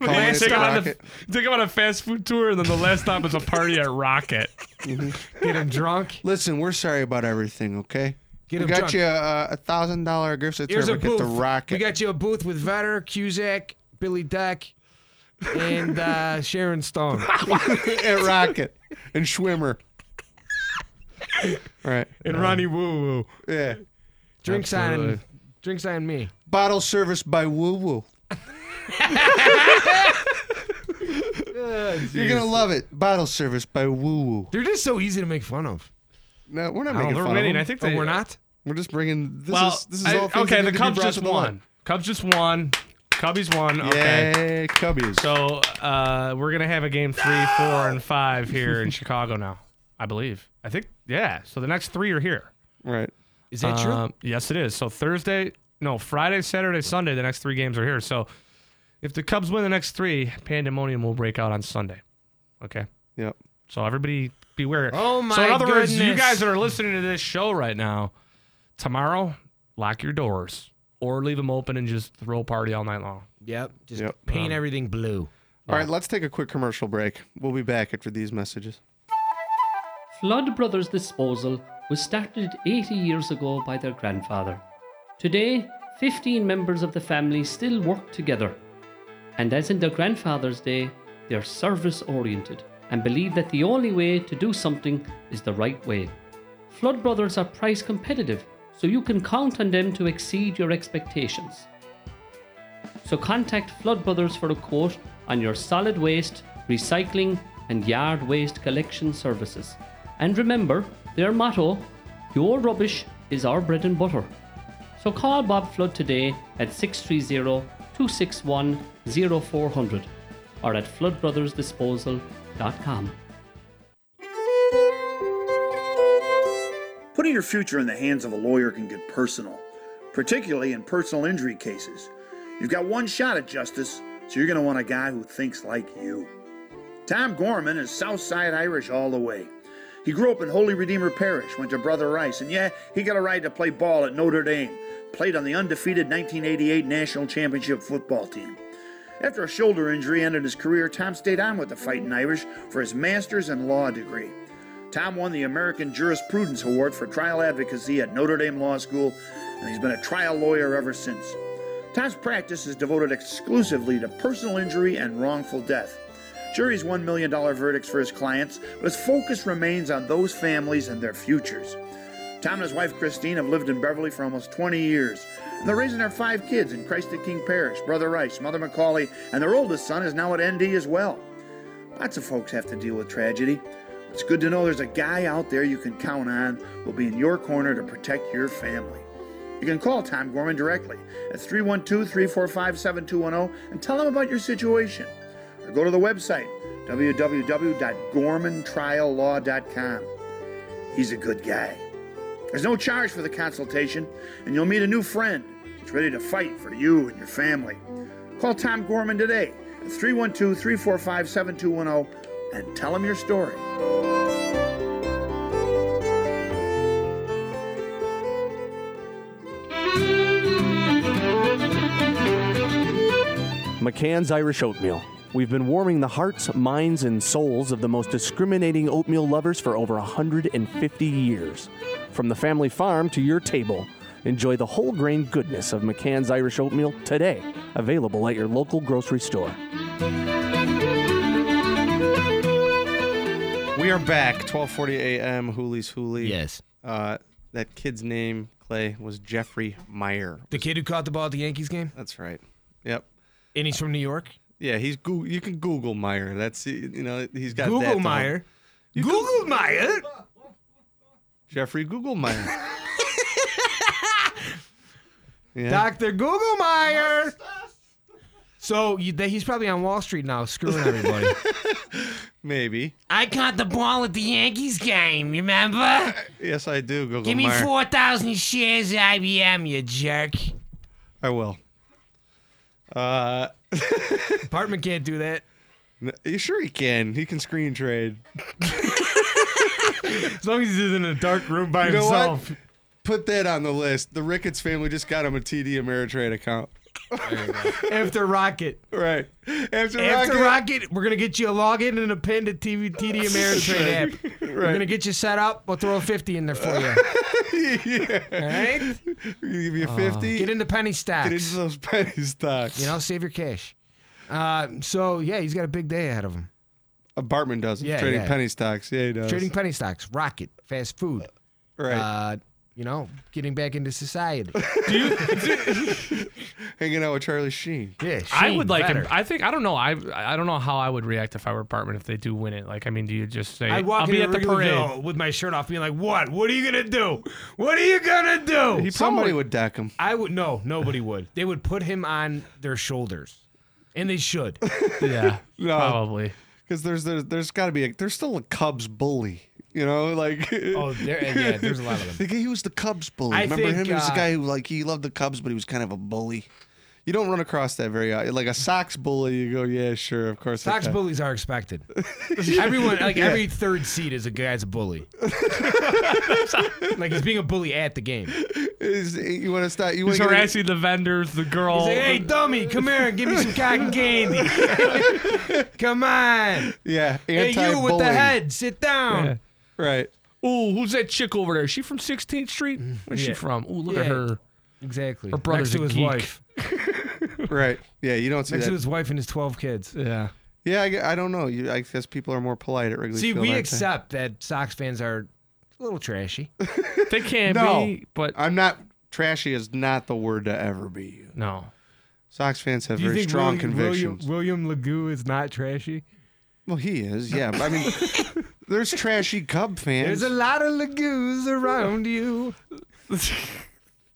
take him on a fast food tour, and then the last stop is a party at Rocket. Get him drunk. Listen, we're sorry about everything, okay? We got you a $1,000 gift certificate to Rocket. We got you a booth with Vetter, Cusack, Billy Deck, and Sharon Stone. At Rocket. And Schwimmer. All right. And Ronnie Woo Woo. Yeah. Drinks on me. Bottle service by Woo Woo. You're going to love it. Bottle service by Woo Woo. They're just so easy to make fun of. No, we're not making fun of them. I think we're not. We're just bringing. This is all. Okay, the Cubs just won. Cubbies won. Okay. Yay, Cubbies. So we're gonna have a game 3, 4, and 5 here in Chicago now. I believe. I think. Yeah. So the next 3 are here. Right. Is that true? Yes, it is. So Friday, Saturday, Sunday. The next 3 games are here. So if the Cubs win the next 3, pandemonium will break out on Sunday. Okay. Yep. So everybody beware. Oh my! So in other words, you goodness. guys that are listening to this show right now, tomorrow, lock your doors or leave them open and just throw a party all night long. Yep. Just paint everything blue. All right, let's take a quick commercial break. We'll be back after these messages. Flood Brothers Disposal was started 80 years ago by their grandfather. Today, 15 members of the family still work together. And as in their grandfather's day, they're service-oriented and believe that the only way to do something is the right way. Flood Brothers are price competitive, so you can count on them to exceed your expectations. So contact Flood Brothers for a quote on your solid waste, recycling, and yard waste collection services. And remember their motto, your rubbish is our bread and butter. So call Bob Flood today at 630-261-0400 or at floodbrothersdisposal.com. Putting your future in the hands of a lawyer can get personal, particularly in personal injury cases. You've got one shot at justice, so you're going to want a guy who thinks like you. Tom Gorman is Southside Irish all the way. He grew up in Holy Redeemer Parish, went to Brother Rice, and yeah, he got a right to play ball at Notre Dame. Played on the undefeated 1988 National Championship football team. After a shoulder injury ended his career, Tom stayed on with the Fighting Irish for his master's in law degree. Tom won the American Jurisprudence Award for trial advocacy at Notre Dame Law School, and he's been a trial lawyer ever since. Tom's practice is devoted exclusively to personal injury and wrongful death. Sure, he's $1 million verdicts for his clients, but his focus remains on those families and their futures. Tom and his wife Christine have lived in Beverly for almost 20 years, and they're raising their 5 kids in Christ the King Parish, Brother Rice, Mother Macaulay, and their oldest son is now at ND as well. Lots of folks have to deal with tragedy. It's good to know there's a guy out there you can count on who will be in your corner to protect your family. You can call Tom Gorman directly at 312-345-7210 and tell him about your situation. Or go to the website, www.gormantriallaw.com. He's a good guy. There's no charge for the consultation, and you'll meet a new friend who's ready to fight for you and your family. Call Tom Gorman today at 312-345-7210 and tell him your story. McCann's Irish Oatmeal. We've been warming the hearts, minds, and souls of the most discriminating oatmeal lovers for over 150 years. From the family farm to your table, enjoy the whole grain goodness of McCann's Irish Oatmeal today, available at your local grocery store. We are back, 12:40 a.m. Hooley's Hooley. Yes. That kid's name, Clay, was Jeffrey Meyer. The kid who caught the ball at the Yankees game? That's right. Yep. And he's from New York? Yeah, you can Google Meyer. That's, he's got Google that Meyer. Google Meyer. Jeffrey Google Meyer. Yeah. Dr. Google Meyer. So he's probably on Wall Street now, screwing everybody. Maybe. I caught the ball at the Yankees game, remember? Yes, I do, Google Give me Meyer. 4,000 shares of IBM, you jerk. I will. Apartment can't do that. You sure he can? He can screen trade. As long as he's in a dark room by You know himself. what? Put that on the list. The Ricketts family just got him a TD Ameritrade account. After Rocket. Right. After Rocket, we're going to get you a login and a pin to TD Ameritrade app. We're going to get you set up. We'll throw a 50 in there for you. Yeah. All right? We're going to give you a 50. Get into penny stocks. Get into those penny stocks. Save your cash. So, yeah, he's got a big day ahead of him. Bartman does. Yeah, Trading yeah. penny stocks. Yeah, he does. Trading penny stocks, Rocket, fast food. Right. Getting back into society. Hanging out with Charlie Sheen. Yeah, I would like better. him. I don't know. I don't know how I would react if I were Bartman if they do win it. Like, I mean, do you just say, I'd walk I'll be into at the Wrigley parade? Field with my shirt off, being like, "What? What are you gonna do? What are you gonna do?" Somebody would deck him. I would. No, nobody would. They would put him on their shoulders, and they should. Yeah, No. probably. Because there's got to be there's still a Cubs bully. Like There's a lot of them. he was the Cubs bully. I Remember think, him? He was the guy who he loved the Cubs, but he was kind of a bully. You don't run across that very often. Like a Sox bully, you go, yeah, sure, of course. Sox bullies are expected. Everyone, every third seat is a guy's a bully. Like he's being a bully at the game. You want to stop? You He's want to harassing the vendors, the girl. He's like, "Hey, dummy, come here and give me some cotton candy. Come on. Yeah, Hey, you with the head, sit down." Yeah. Right. Ooh, who's that chick over there? Is she from 16th Street? Where's she Yeah. from? Ooh, look Yeah. at her. Exactly. Her brother's next to a his geek. wife. Right. Yeah, you don't see Next that. to his wife and his 12 kids. Yeah. Yeah, I don't know. I guess people are more polite at Wrigley See, Field. we aren't they? accept that Sox fans are a little trashy. They can No. be, but I'm not. Trashy is not the word to ever be used. no. Sox fans have Do you very think strong convictions. William Legoo is not trashy? Well, he is, yeah. But I mean, there's trashy Cub fans. There's a lot of Legoos around you.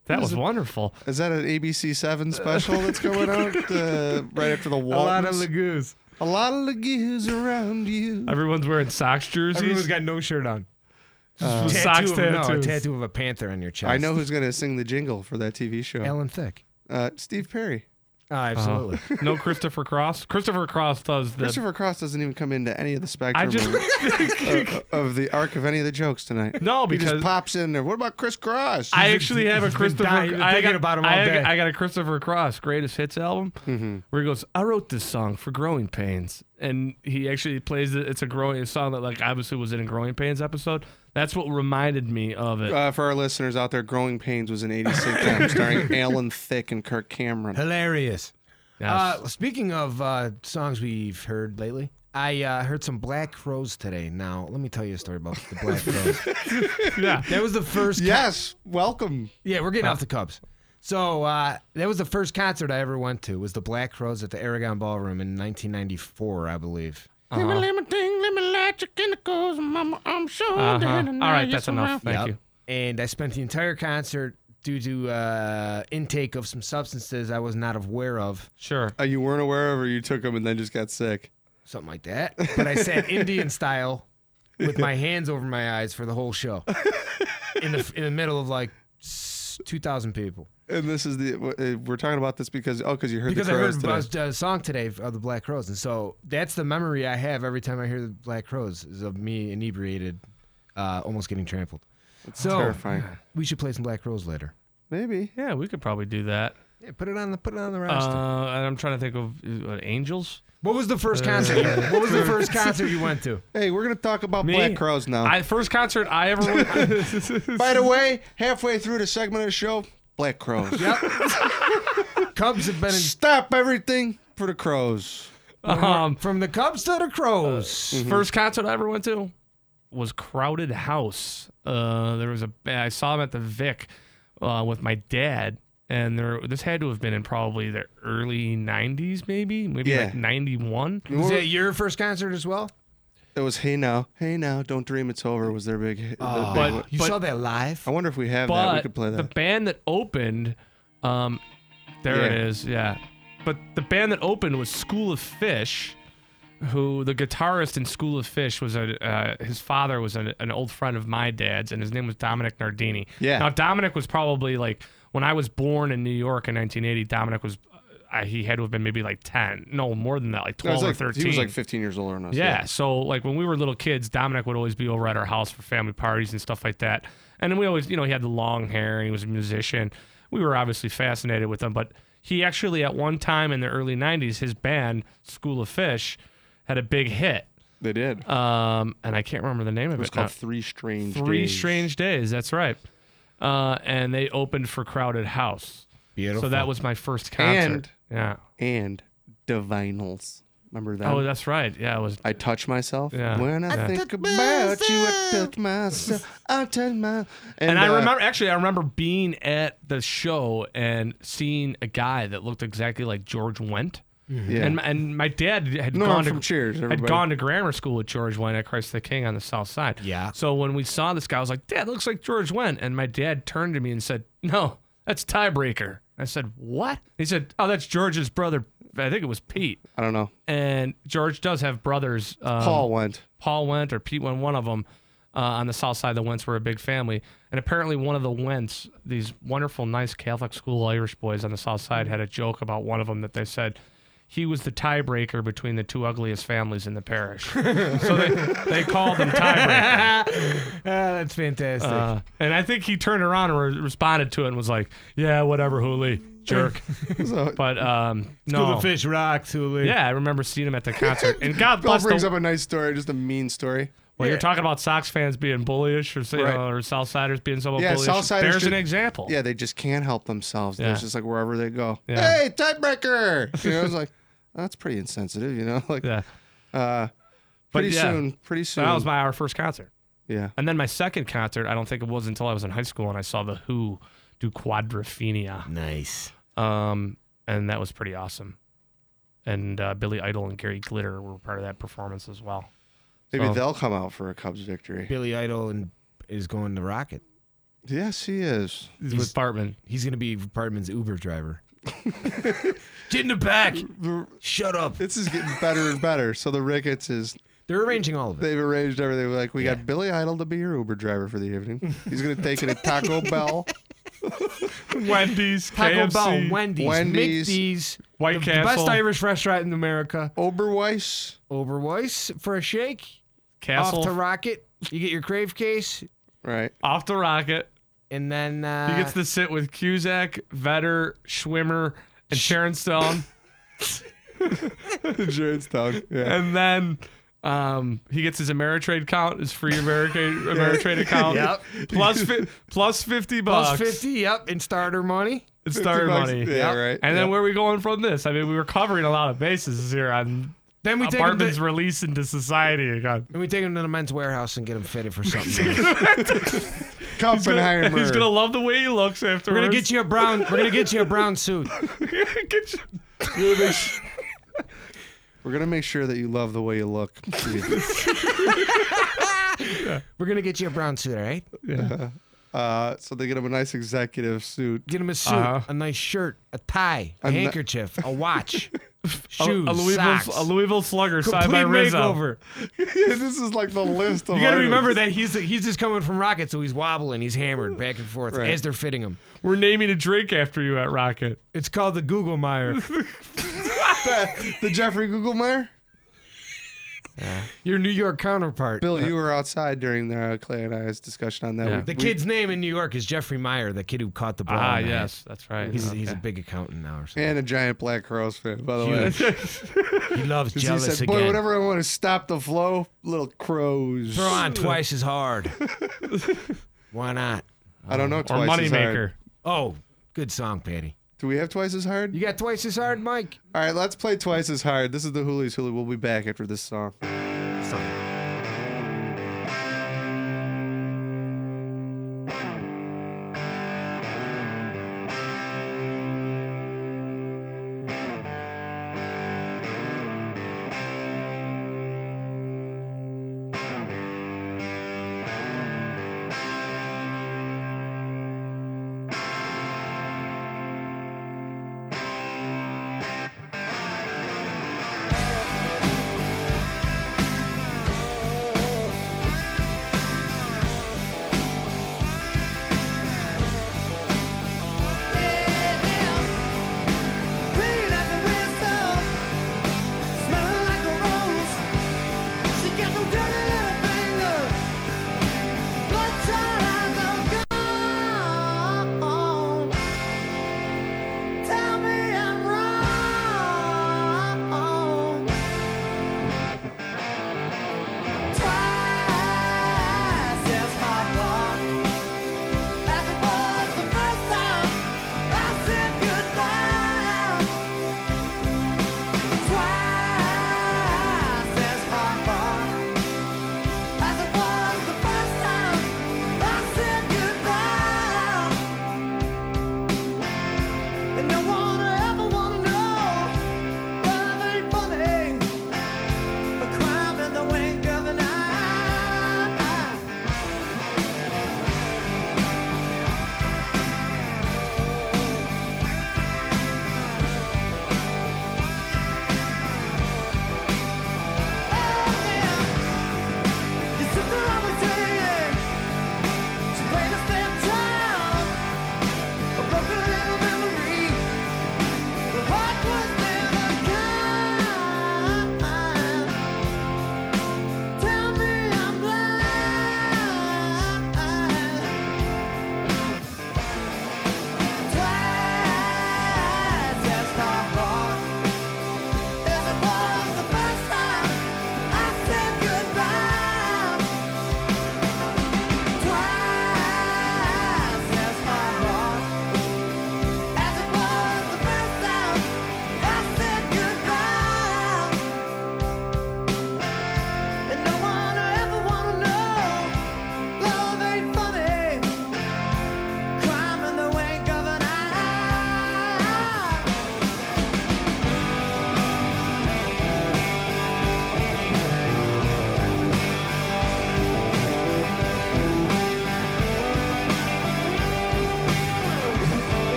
That was wonderful. Is that an ABC 7 special that's going out right after the Waltons? A lot of Lagoos. A lot of Lagoos around you. Everyone's wearing Sox jerseys. Everyone's got no shirt on. Sox tattoos. A tattoo of a panther on your chest. I know who's going to sing the jingle for that TV show. Alan Thicke. Steve Perry. Oh, absolutely. No Christopher Cross. Christopher Cross does the. Christopher Cross doesn't even come into any of the spectrum of the arc of any of the jokes tonight. No, because he just pops in there. What about Chris Cross? I actually have a Christopher. I got about him all day. I got a Christopher Cross greatest hits album where he goes, "I wrote this song for Growing Pains," and he actually plays it. It's a song that like obviously was in a Growing Pains episode. That's what reminded me of it. For our listeners out there, Growing Pains was an 80s sitcom starring Alan Thicke and Kirk Cameron. Hilarious. Yes. Speaking of songs we've heard lately, I heard some Black Crowes today. Now, let me tell you a story about the Black Crowes. Yeah. That was the first... Yes, welcome. Yeah, we're getting off the Cubs. So that was the first concert I ever went to, was the Black Crowes at the Aragon Ballroom in 1994, I believe. All right, that's enough. Thank you. And I spent the entire concert due to intake of some substances I was not aware of. Sure. You weren't aware of, or you took them and then just got sick? Something like that. But I sat Indian style with my hands over my eyes for the whole show in the middle of like 2,000 people. And this is we're talking about this because you heard because the Crowes I heard today. a song today of the Black Crowes, and so that's the memory I have every time I hear the Black Crowes is of me inebriated, almost getting trampled. It's terrifying. We should play some Black Crowes later. Maybe. Yeah, we could probably do that. Yeah, put it on the roster. And I'm trying to think of Angels. What was the first concert? What was the first concert you went to? Hey, we're gonna talk about Me? Black Crowes now. First concert I ever went to. By the way, halfway through the segment of the show, Black Crowes. Yep. Cubs have been Stop everything for the Crowes. from the Cubs to the Crowes. First concert I ever went to was Crowded House. I saw them at the Vic with my dad, and this had to have been in probably the early 90s, maybe like 91. Was that your first concert as well? It was Hey Now, Don't Dream It's Over was their big hit. You saw that live? I wonder if we have that. We could play that. The band that opened, it is, yeah. But the band that opened was School of Fish, who the guitarist in School of Fish was his father was an old friend of my dad's, and his name was Dominic Nardini. Yeah. Now Dominic was probably like when I was born in New York in 1980. Dominic was he had to have been maybe like 10, no more than that, like 12 or 13. He was like 15 years older than us. Yeah, so like when we were little kids, Dominic would always be over at our house for family parties and stuff like that. And then we always, he had the long hair and he was a musician. We were obviously fascinated with him, but he actually at one time in the early 90s, his band School of Fish had a big hit. They did. And I can't remember the name of it. It was called Three Strange Days. Three Strange Days, that's right. And they opened for Crowded House. Beautiful. So that was my first concert. And Divinals. Remember that? Oh, that's right. Yeah, it was. I touch myself. Yeah. When I think about you, I touch myself. I touch my. And I remember being at the show and seeing a guy that looked exactly like George Wendt. Yeah. And my dad had gone to grammar school with George Wendt at Christ the King on the South Side. Yeah. So when we saw this guy, I was like, Dad, looks like George Wendt. And my dad turned to me and said, No, that's Tiebreaker. I said, What? He said, Oh, that's George's brother. I think it was Pete. I don't know. And George does have brothers. Paul Wendt or Pete Wendt, one of them. On the South Side, the Wendts were a big family. And apparently one of the Wendts, these wonderful, nice Catholic school Irish boys on the South Side, had a joke about one of them that they said, he was the tiebreaker between the two ugliest families in the parish. So they called him Tiebreaker. That's fantastic. And I think he turned around and responded to it and was like, yeah, whatever, Hooli, jerk. But no. School of Fish rocks, Hooli. Yeah, I remember seeing him at the concert. And God Bill bless brings up a nice story, just a mean story. Well, you're talking about Sox fans being bullyish or Southsiders being somewhat bullish. Southsiders There's an example. Yeah, they just can't help themselves. Yeah. It's just like wherever they go. Yeah. Hey, tiebreaker! It's like, that's pretty insensitive, Like, yeah. Pretty soon. So that was our first concert. Yeah. And then my second concert, I don't think it was until I was in high school and I saw The Who do Quadrophenia. Nice. And that was pretty awesome. And Billy Idol and Gary Glitter were part of that performance as well. Maybe they'll come out for a Cubs victory. Billy Idol is going to Rocket. Yes, he is. He's with Bartman. He's going to be Bartman's Uber driver. Get in the back. Shut up. This is getting better and better. So the Ricketts is... They're arranging all of it. They've arranged everything. Like, we got Billy Idol to be your Uber driver for the evening. He's going to take it at Taco Bell. Wendy's, Taco KFC, Bell, Wendy's, Wendy's, White Castle. the best Irish restaurant in America. Oberweis for a shake. Castle. Off to Rocket. You get your crave case. Right. Off to Rocket. And then... he gets to sit with Cusack, Vetter, Schwimmer, and Sharon Stone. Sharon Stone, yeah. And then... he gets his Ameritrade account, his free Ameritrade account. Yep. Plus $50. Plus 50, yep, in starter money. It's starter money. Yeah, right. And then where are we going from this? I mean, we were covering a lot of bases here on Then we take him Bartman's release into society again. And we take him to the men's warehouse and get him fitted for something else. Kuppenheimer. He's gonna love the way he looks afterwards. We're gonna get you a brown suit. We're gonna make sure that you love the way you look. We're gonna get you a brown suit, all right? Yeah. So they get him a nice executive suit. Get him a suit, a nice shirt, a tie, a handkerchief, a watch, shoes, socks. A Louisville Slugger complete signed by Rizzo. makeover. This is like the list of You gotta items. remember that he's just coming from Rocket, so he's wobbling, he's hammered back and forth Right. as they're fitting him. We're naming a drink after you at Rocket. It's called the Google Meyer. the Jeffrey Googlemeyer. Your New York counterpart. Bill, you were outside during Clay and I's discussion on that. Yeah. The kid's name in New York is Jeffrey Meyer, the kid who caught the ball. in the head. Yes, that's right. He's a big accountant now or something. And a giant Black Crowes fan, by the way. He loves He jealous said, again. boy, whenever I want to stop the flow, little crows. Throw on twice as hard. Why not? I don't know, Or twice as hard. Moneymaker. Oh, good song, Patty. Do we have twice as hard? You got twice as hard, Mike? All right, let's play twice as hard. This is the Hoolies Huli. We'll be back after this song.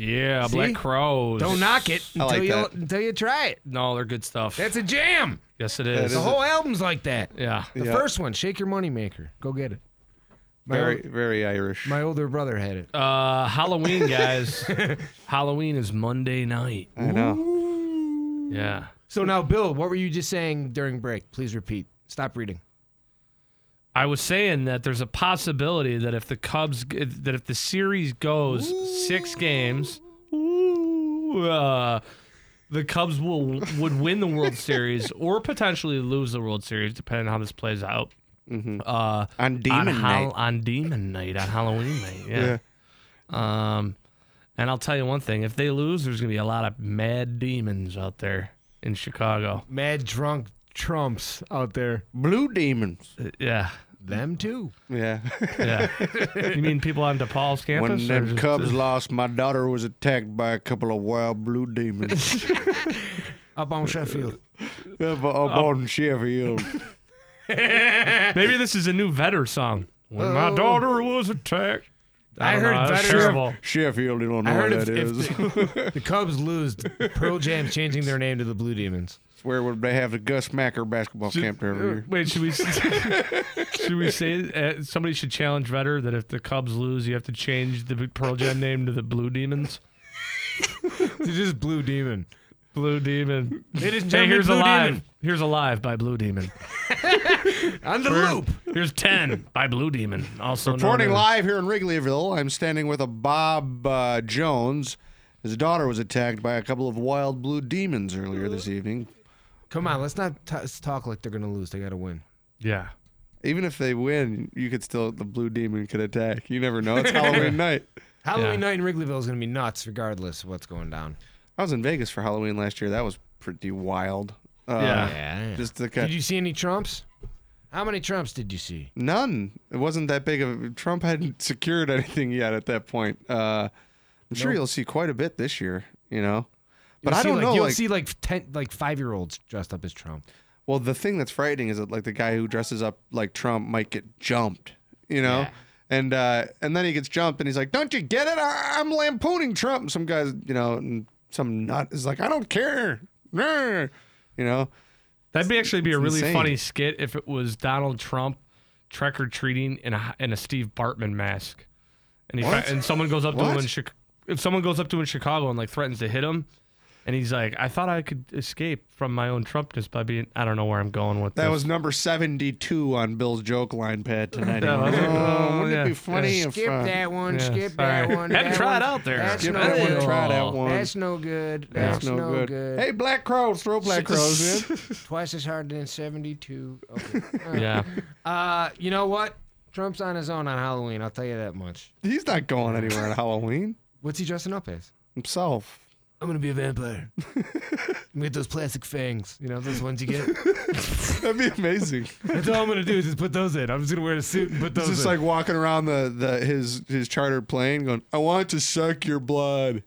Yeah, See? Black Crows. Don't knock it until you try it. No, they're good stuff. That's a jam. Yes, it is. The whole album's like that. Yeah. The first one, Shake Your Moneymaker. Go get it. Very Irish. My older brother had it. Halloween, guys. Halloween is Monday night. I know. Yeah. So now, Bill, what were you just saying during break? Please repeat. Stop reading. I was saying that there's a possibility that if the series goes 6 games, the Cubs would win the World Series or potentially lose the World Series, depending on how this plays out. Mm-hmm. On Demon Night. On Demon Night, on Halloween night. Yeah. And I'll tell you one thing: if they lose, there's gonna be a lot of mad demons out there in Chicago. Mad drunk Trumps out there. Blue demons. Yeah. Them too. Yeah. Yeah. You mean people on DePaul's campus? When them Cubs lost, my daughter was attacked by a couple of wild blue demons. Up on Sheffield. Up on Sheffield. Maybe this is a new Vedder song. When my daughter was attacked. I heard Vedder. Sheffield, you don't know what that is. If the Cubs lose, Pearl Jam's changing their name to the Blue Demons. Where would they have the Gus Macker basketball camp every year? Wait, should we say somebody should challenge Vedder that if the Cubs lose, you have to change the Pearl Jam name to the Blue Demons? It's just Blue Demon. Blue Demon. Hey, here's Alive. Here's Alive by Blue Demon. On the loop. Here's 10 by Blue Demon. Also reporting live here in Wrigleyville, I'm standing with a Bob Jones. His daughter was attacked by a couple of wild blue demons earlier this evening. Come on, let's not talk like they're going to lose. They got to win. Yeah. Even if they win, the blue demon could attack. You never know. It's Halloween night. Halloween night in Wrigleyville is going to be nuts regardless of what's going down. I was in Vegas for Halloween last year. That was pretty wild. Yeah. Just did you see any Trumps? How many Trumps did you see? None. It wasn't that big of Trump hadn't secured anything yet at that point. I'm sure you'll see quite a bit this year, But I don't know. You'll see like 5-year-olds dressed up as Trump. Well, the thing that's frightening is that like the guy who dresses up like Trump might get jumped, Yeah. And then he gets jumped and he's like, "Don't you get it? I'm lampooning Trump." And some guys, and some nut is like, "I don't care." That'd actually be a really insane. funny skit if it was Donald Trump trick or treating in a Steve Bartman mask, and someone goes up to him if someone goes up to him in Chicago and like threatens to hit him, and he's like, "I thought I could escape from my own Trumpness by being." I don't know where I'm going with this. That was number 72 on Bill's joke line pad tonight. Wouldn't it be funny if skip that one? Skip sorry. that one. Had to try it out there. That's Skip no that one. good. Try that one. That's no good. That's no good. Hey, Black Crows, throw Black Crows in. Twice as hard than 72. Okay. Yeah. You know what? Trump's on his own on Halloween. I'll tell you that much. He's not going anywhere on Halloween. What's he dressing up as? Himself. I'm gonna be a vampire. I'm gonna get those plastic fangs. Those ones you get. That'd be amazing. That's all I'm gonna do is just put those in. I'm just gonna wear a suit and put those He's just in. like walking around his chartered plane going, "I want to suck your blood."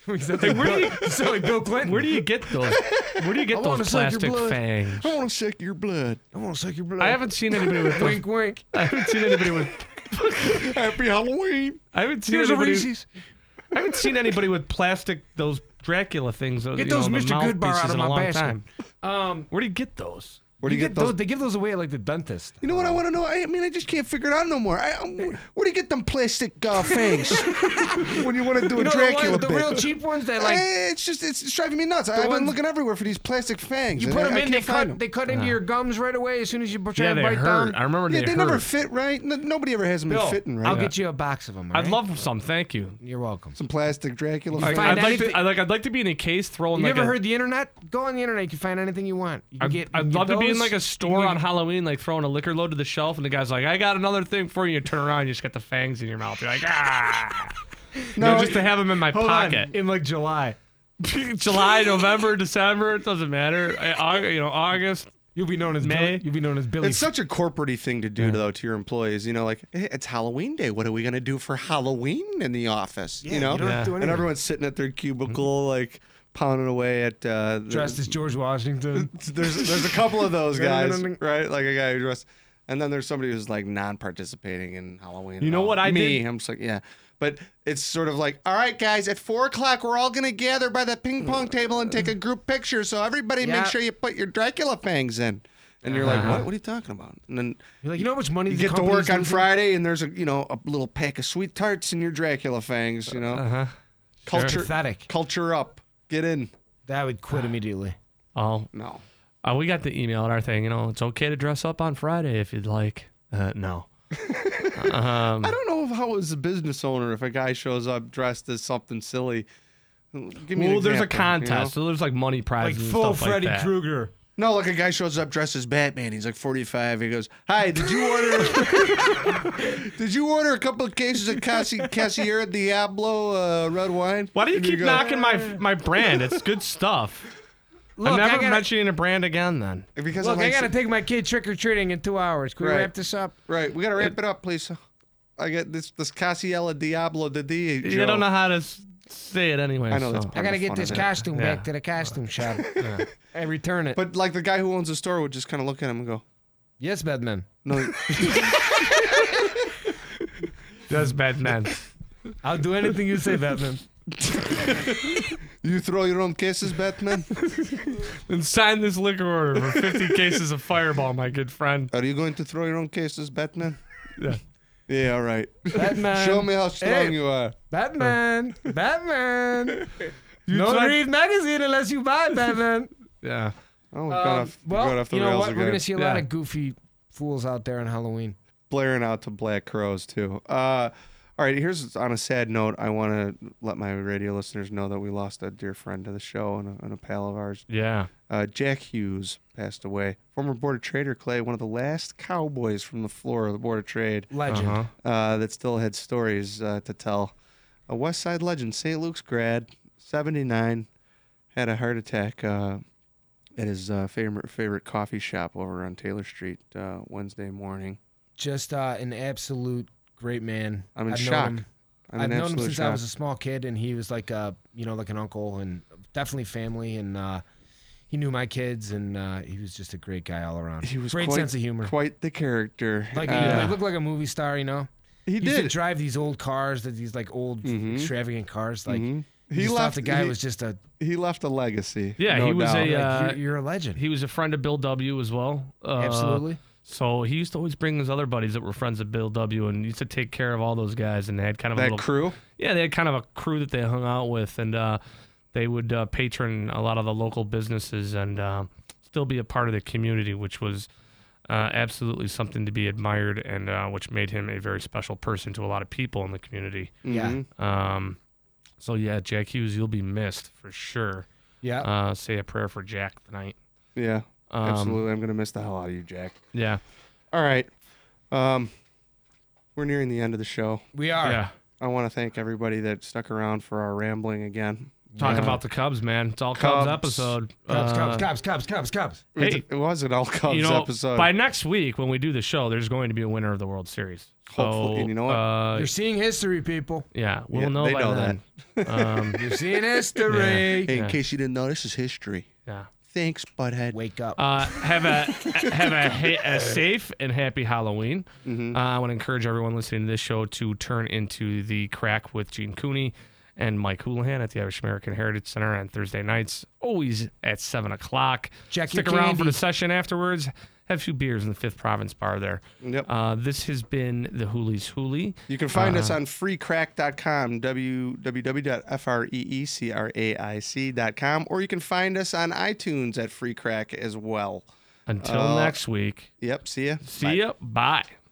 like Bill Clinton. Where do you get those? Where do you get those plastic fangs? I want to suck your blood. I want to suck your blood. I haven't seen anybody with those. Wink, wink. I haven't seen anybody with. Happy Halloween. I haven't seen Here's anybody. a Reese's. I haven't seen anybody with plastic those Dracula things. Get those Mr. Goodbar out of my basket. Where do you get those? Where do you get those? They give those away at like the dentist. You know what I want to know? I just can't figure it out no more. Where do you get them plastic fangs when you want to do a Dracula the bit? real cheap ones that It's driving me nuts. I've been looking everywhere for these plastic fangs. You put them in, they cut into your gums right away as soon as you try to bite hurt. down. I remember they never hurt. fit right. Nobody ever has them Bill, fitting right. I'll get you a box of them. I'd love some. Thank you. You're welcome. Some plastic Dracula I'd fangs. I'd like to be in a case throwing. You like ever heard the internet? Go on the internet. You can find anything you want. I'd love to be in like a store on Halloween, like throwing a liquor load to the shelf, and the guy's like, "I got another thing for you." You turn around, you just got the fangs in your mouth. You're like, "Ah!" No, just to have them in my pocket. In like July. July, November, December, it doesn't matter. August. You'll be known as May. You'll be known as Billy. It's such a corporate thing to do, though, to your employees. Like, hey, it's Halloween Day. What are we going to do for Halloween in the office? You don't have to do And anything. everyone's sitting at their cubicle, like, pounding away at... dressed as George Washington. There's a couple of those guys, right? Like a guy who dressed... And then there's somebody who's like non-participating in Halloween. You know what I did? I'm just like, yeah. But it's sort of like, all right, guys, at 4:00, we're all going to gather by the ping pong table and take a group picture. So everybody make sure you put your Dracula fangs in. And you're like, what? What are you talking about? And then You're like, you know how much money you the get to company's work on losing? Friday, and there's a little pack of sweet tarts in your Dracula fangs. Culture, Pathetic. culture up, get in. That would quit immediately. Oh, No, we got the email at our thing. It's okay to dress up on Friday if you'd like. No. I don't know how as a business owner if a guy shows up dressed as something silly. Give me an There's a example, contest, so there's like money prizes and full stuff Freddy like that. Krueger. No, like a guy shows up dressed as Batman. He's like 45. He goes, "Hi, did you order a couple of cases of Casillera Diablo red wine?" Why do you And keep go, knocking my brand? It's good stuff. Look, I'm I never gotta- mentioning a brand again then. Because Look, I'm I like, got to take my kid trick-or-treating in 2 hours. Can we Right. wrap this up? right. We got to wrap it up, please. I got this Casillera Diablo de D. You don't know how to say it anyway. I know that's so. part I got to of the get fun this of it. costume Yeah. back to the costume shop. And return it. But like the guy who owns the store would just kind of look at him and go, Yes, Batman. "No, That's Batman. I'll do anything you say, Batman. you throw your own cases, Batman. And sign this liquor order for 50 cases of Fireball, my good friend. Are you going to throw your own cases, Batman?" Yeah. Yeah, all right. Batman. Show me how strong Hey. you are. Batman. Batman. You Don't tried- read magazine unless you buy it, Batman. Yeah. Oh, we've gone off the you know rails what? again. We're going to see a lot Yeah. of goofy fools out there on Halloween. Blaring out to Black Crows, too. All right, here's on a sad note. I want to let my radio listeners know that we lost a dear friend to the show and a pal of ours. Yeah. Jack Hughes passed away. Former Board of Trader Clay, one of the last cowboys from the floor of the Board of Trade Legend. that still had stories to tell. A West Side legend, St. Luke's grad, 79, had a heart attack at his favorite coffee shop over on Taylor Street Wednesday morning. Just an absolute great man. I'm in I've shock. Known him. I'm I've in known him absolute since I shock. was a small kid, and he was like like an uncle, and definitely family, and he knew my kids, and he was just a great guy all around. He was great quite, sense of humor. quite the character. Like he looked like a movie star, you know. He He used to did. drive these old cars, these like old extravagant cars. Like Mhm. he just thought the guy was just a. He left a legacy. Yeah, no he was doubt. Like, you're a legend. he was a friend of Bill W. as well. Absolutely. So he used to always bring his other buddies that were friends of Bill W. and used to take care of all those guys. And they had kind of a that little crew. Yeah, they had kind of a crew that they hung out with, and they would patron a lot of the local businesses and still be a part of the community, which was absolutely something to be admired, and which made him a very special person to a lot of people in the community. Yeah. So yeah, Jack Hughes, you'll be missed for sure. Yeah. Say a prayer for Jack tonight. Yeah. Absolutely. I'm gonna miss the hell out of you, Jack. Yeah, All right. We're nearing the end of the show. We are. yeah. I want to thank everybody that stuck around for our rambling again. Talking about the Cubs, man. It's all Cubs, Cubs. episode. Cubs. Hey, It was an all Cubs you know, episode. by next week when we do the show, there's going to be a winner of the World Series. So, Hopefully. And you know what? You're seeing history, people. Yeah, we'll Yeah, know they by know then. You're seeing history. Hey, in yeah. case you didn't know, this is history. Yeah. Thanks, butthead. Wake up. Have a safe and happy Halloween. I want to encourage everyone listening to this show to turn into The Crack with Gene Cooney and Mike Houlihan at the Irish American Heritage Center on Thursday nights, always at 7 o'clock. Check your Stick around for candy. the session afterwards. Have a few beers in the 5th Province Bar there. Yep. This has been the Hoolies Hoolie. You can find us on freecrack.com, www.freecraic.com, or you can find us on iTunes at Free Crack as well. Until next week. Yep, see ya. See ya. Bye.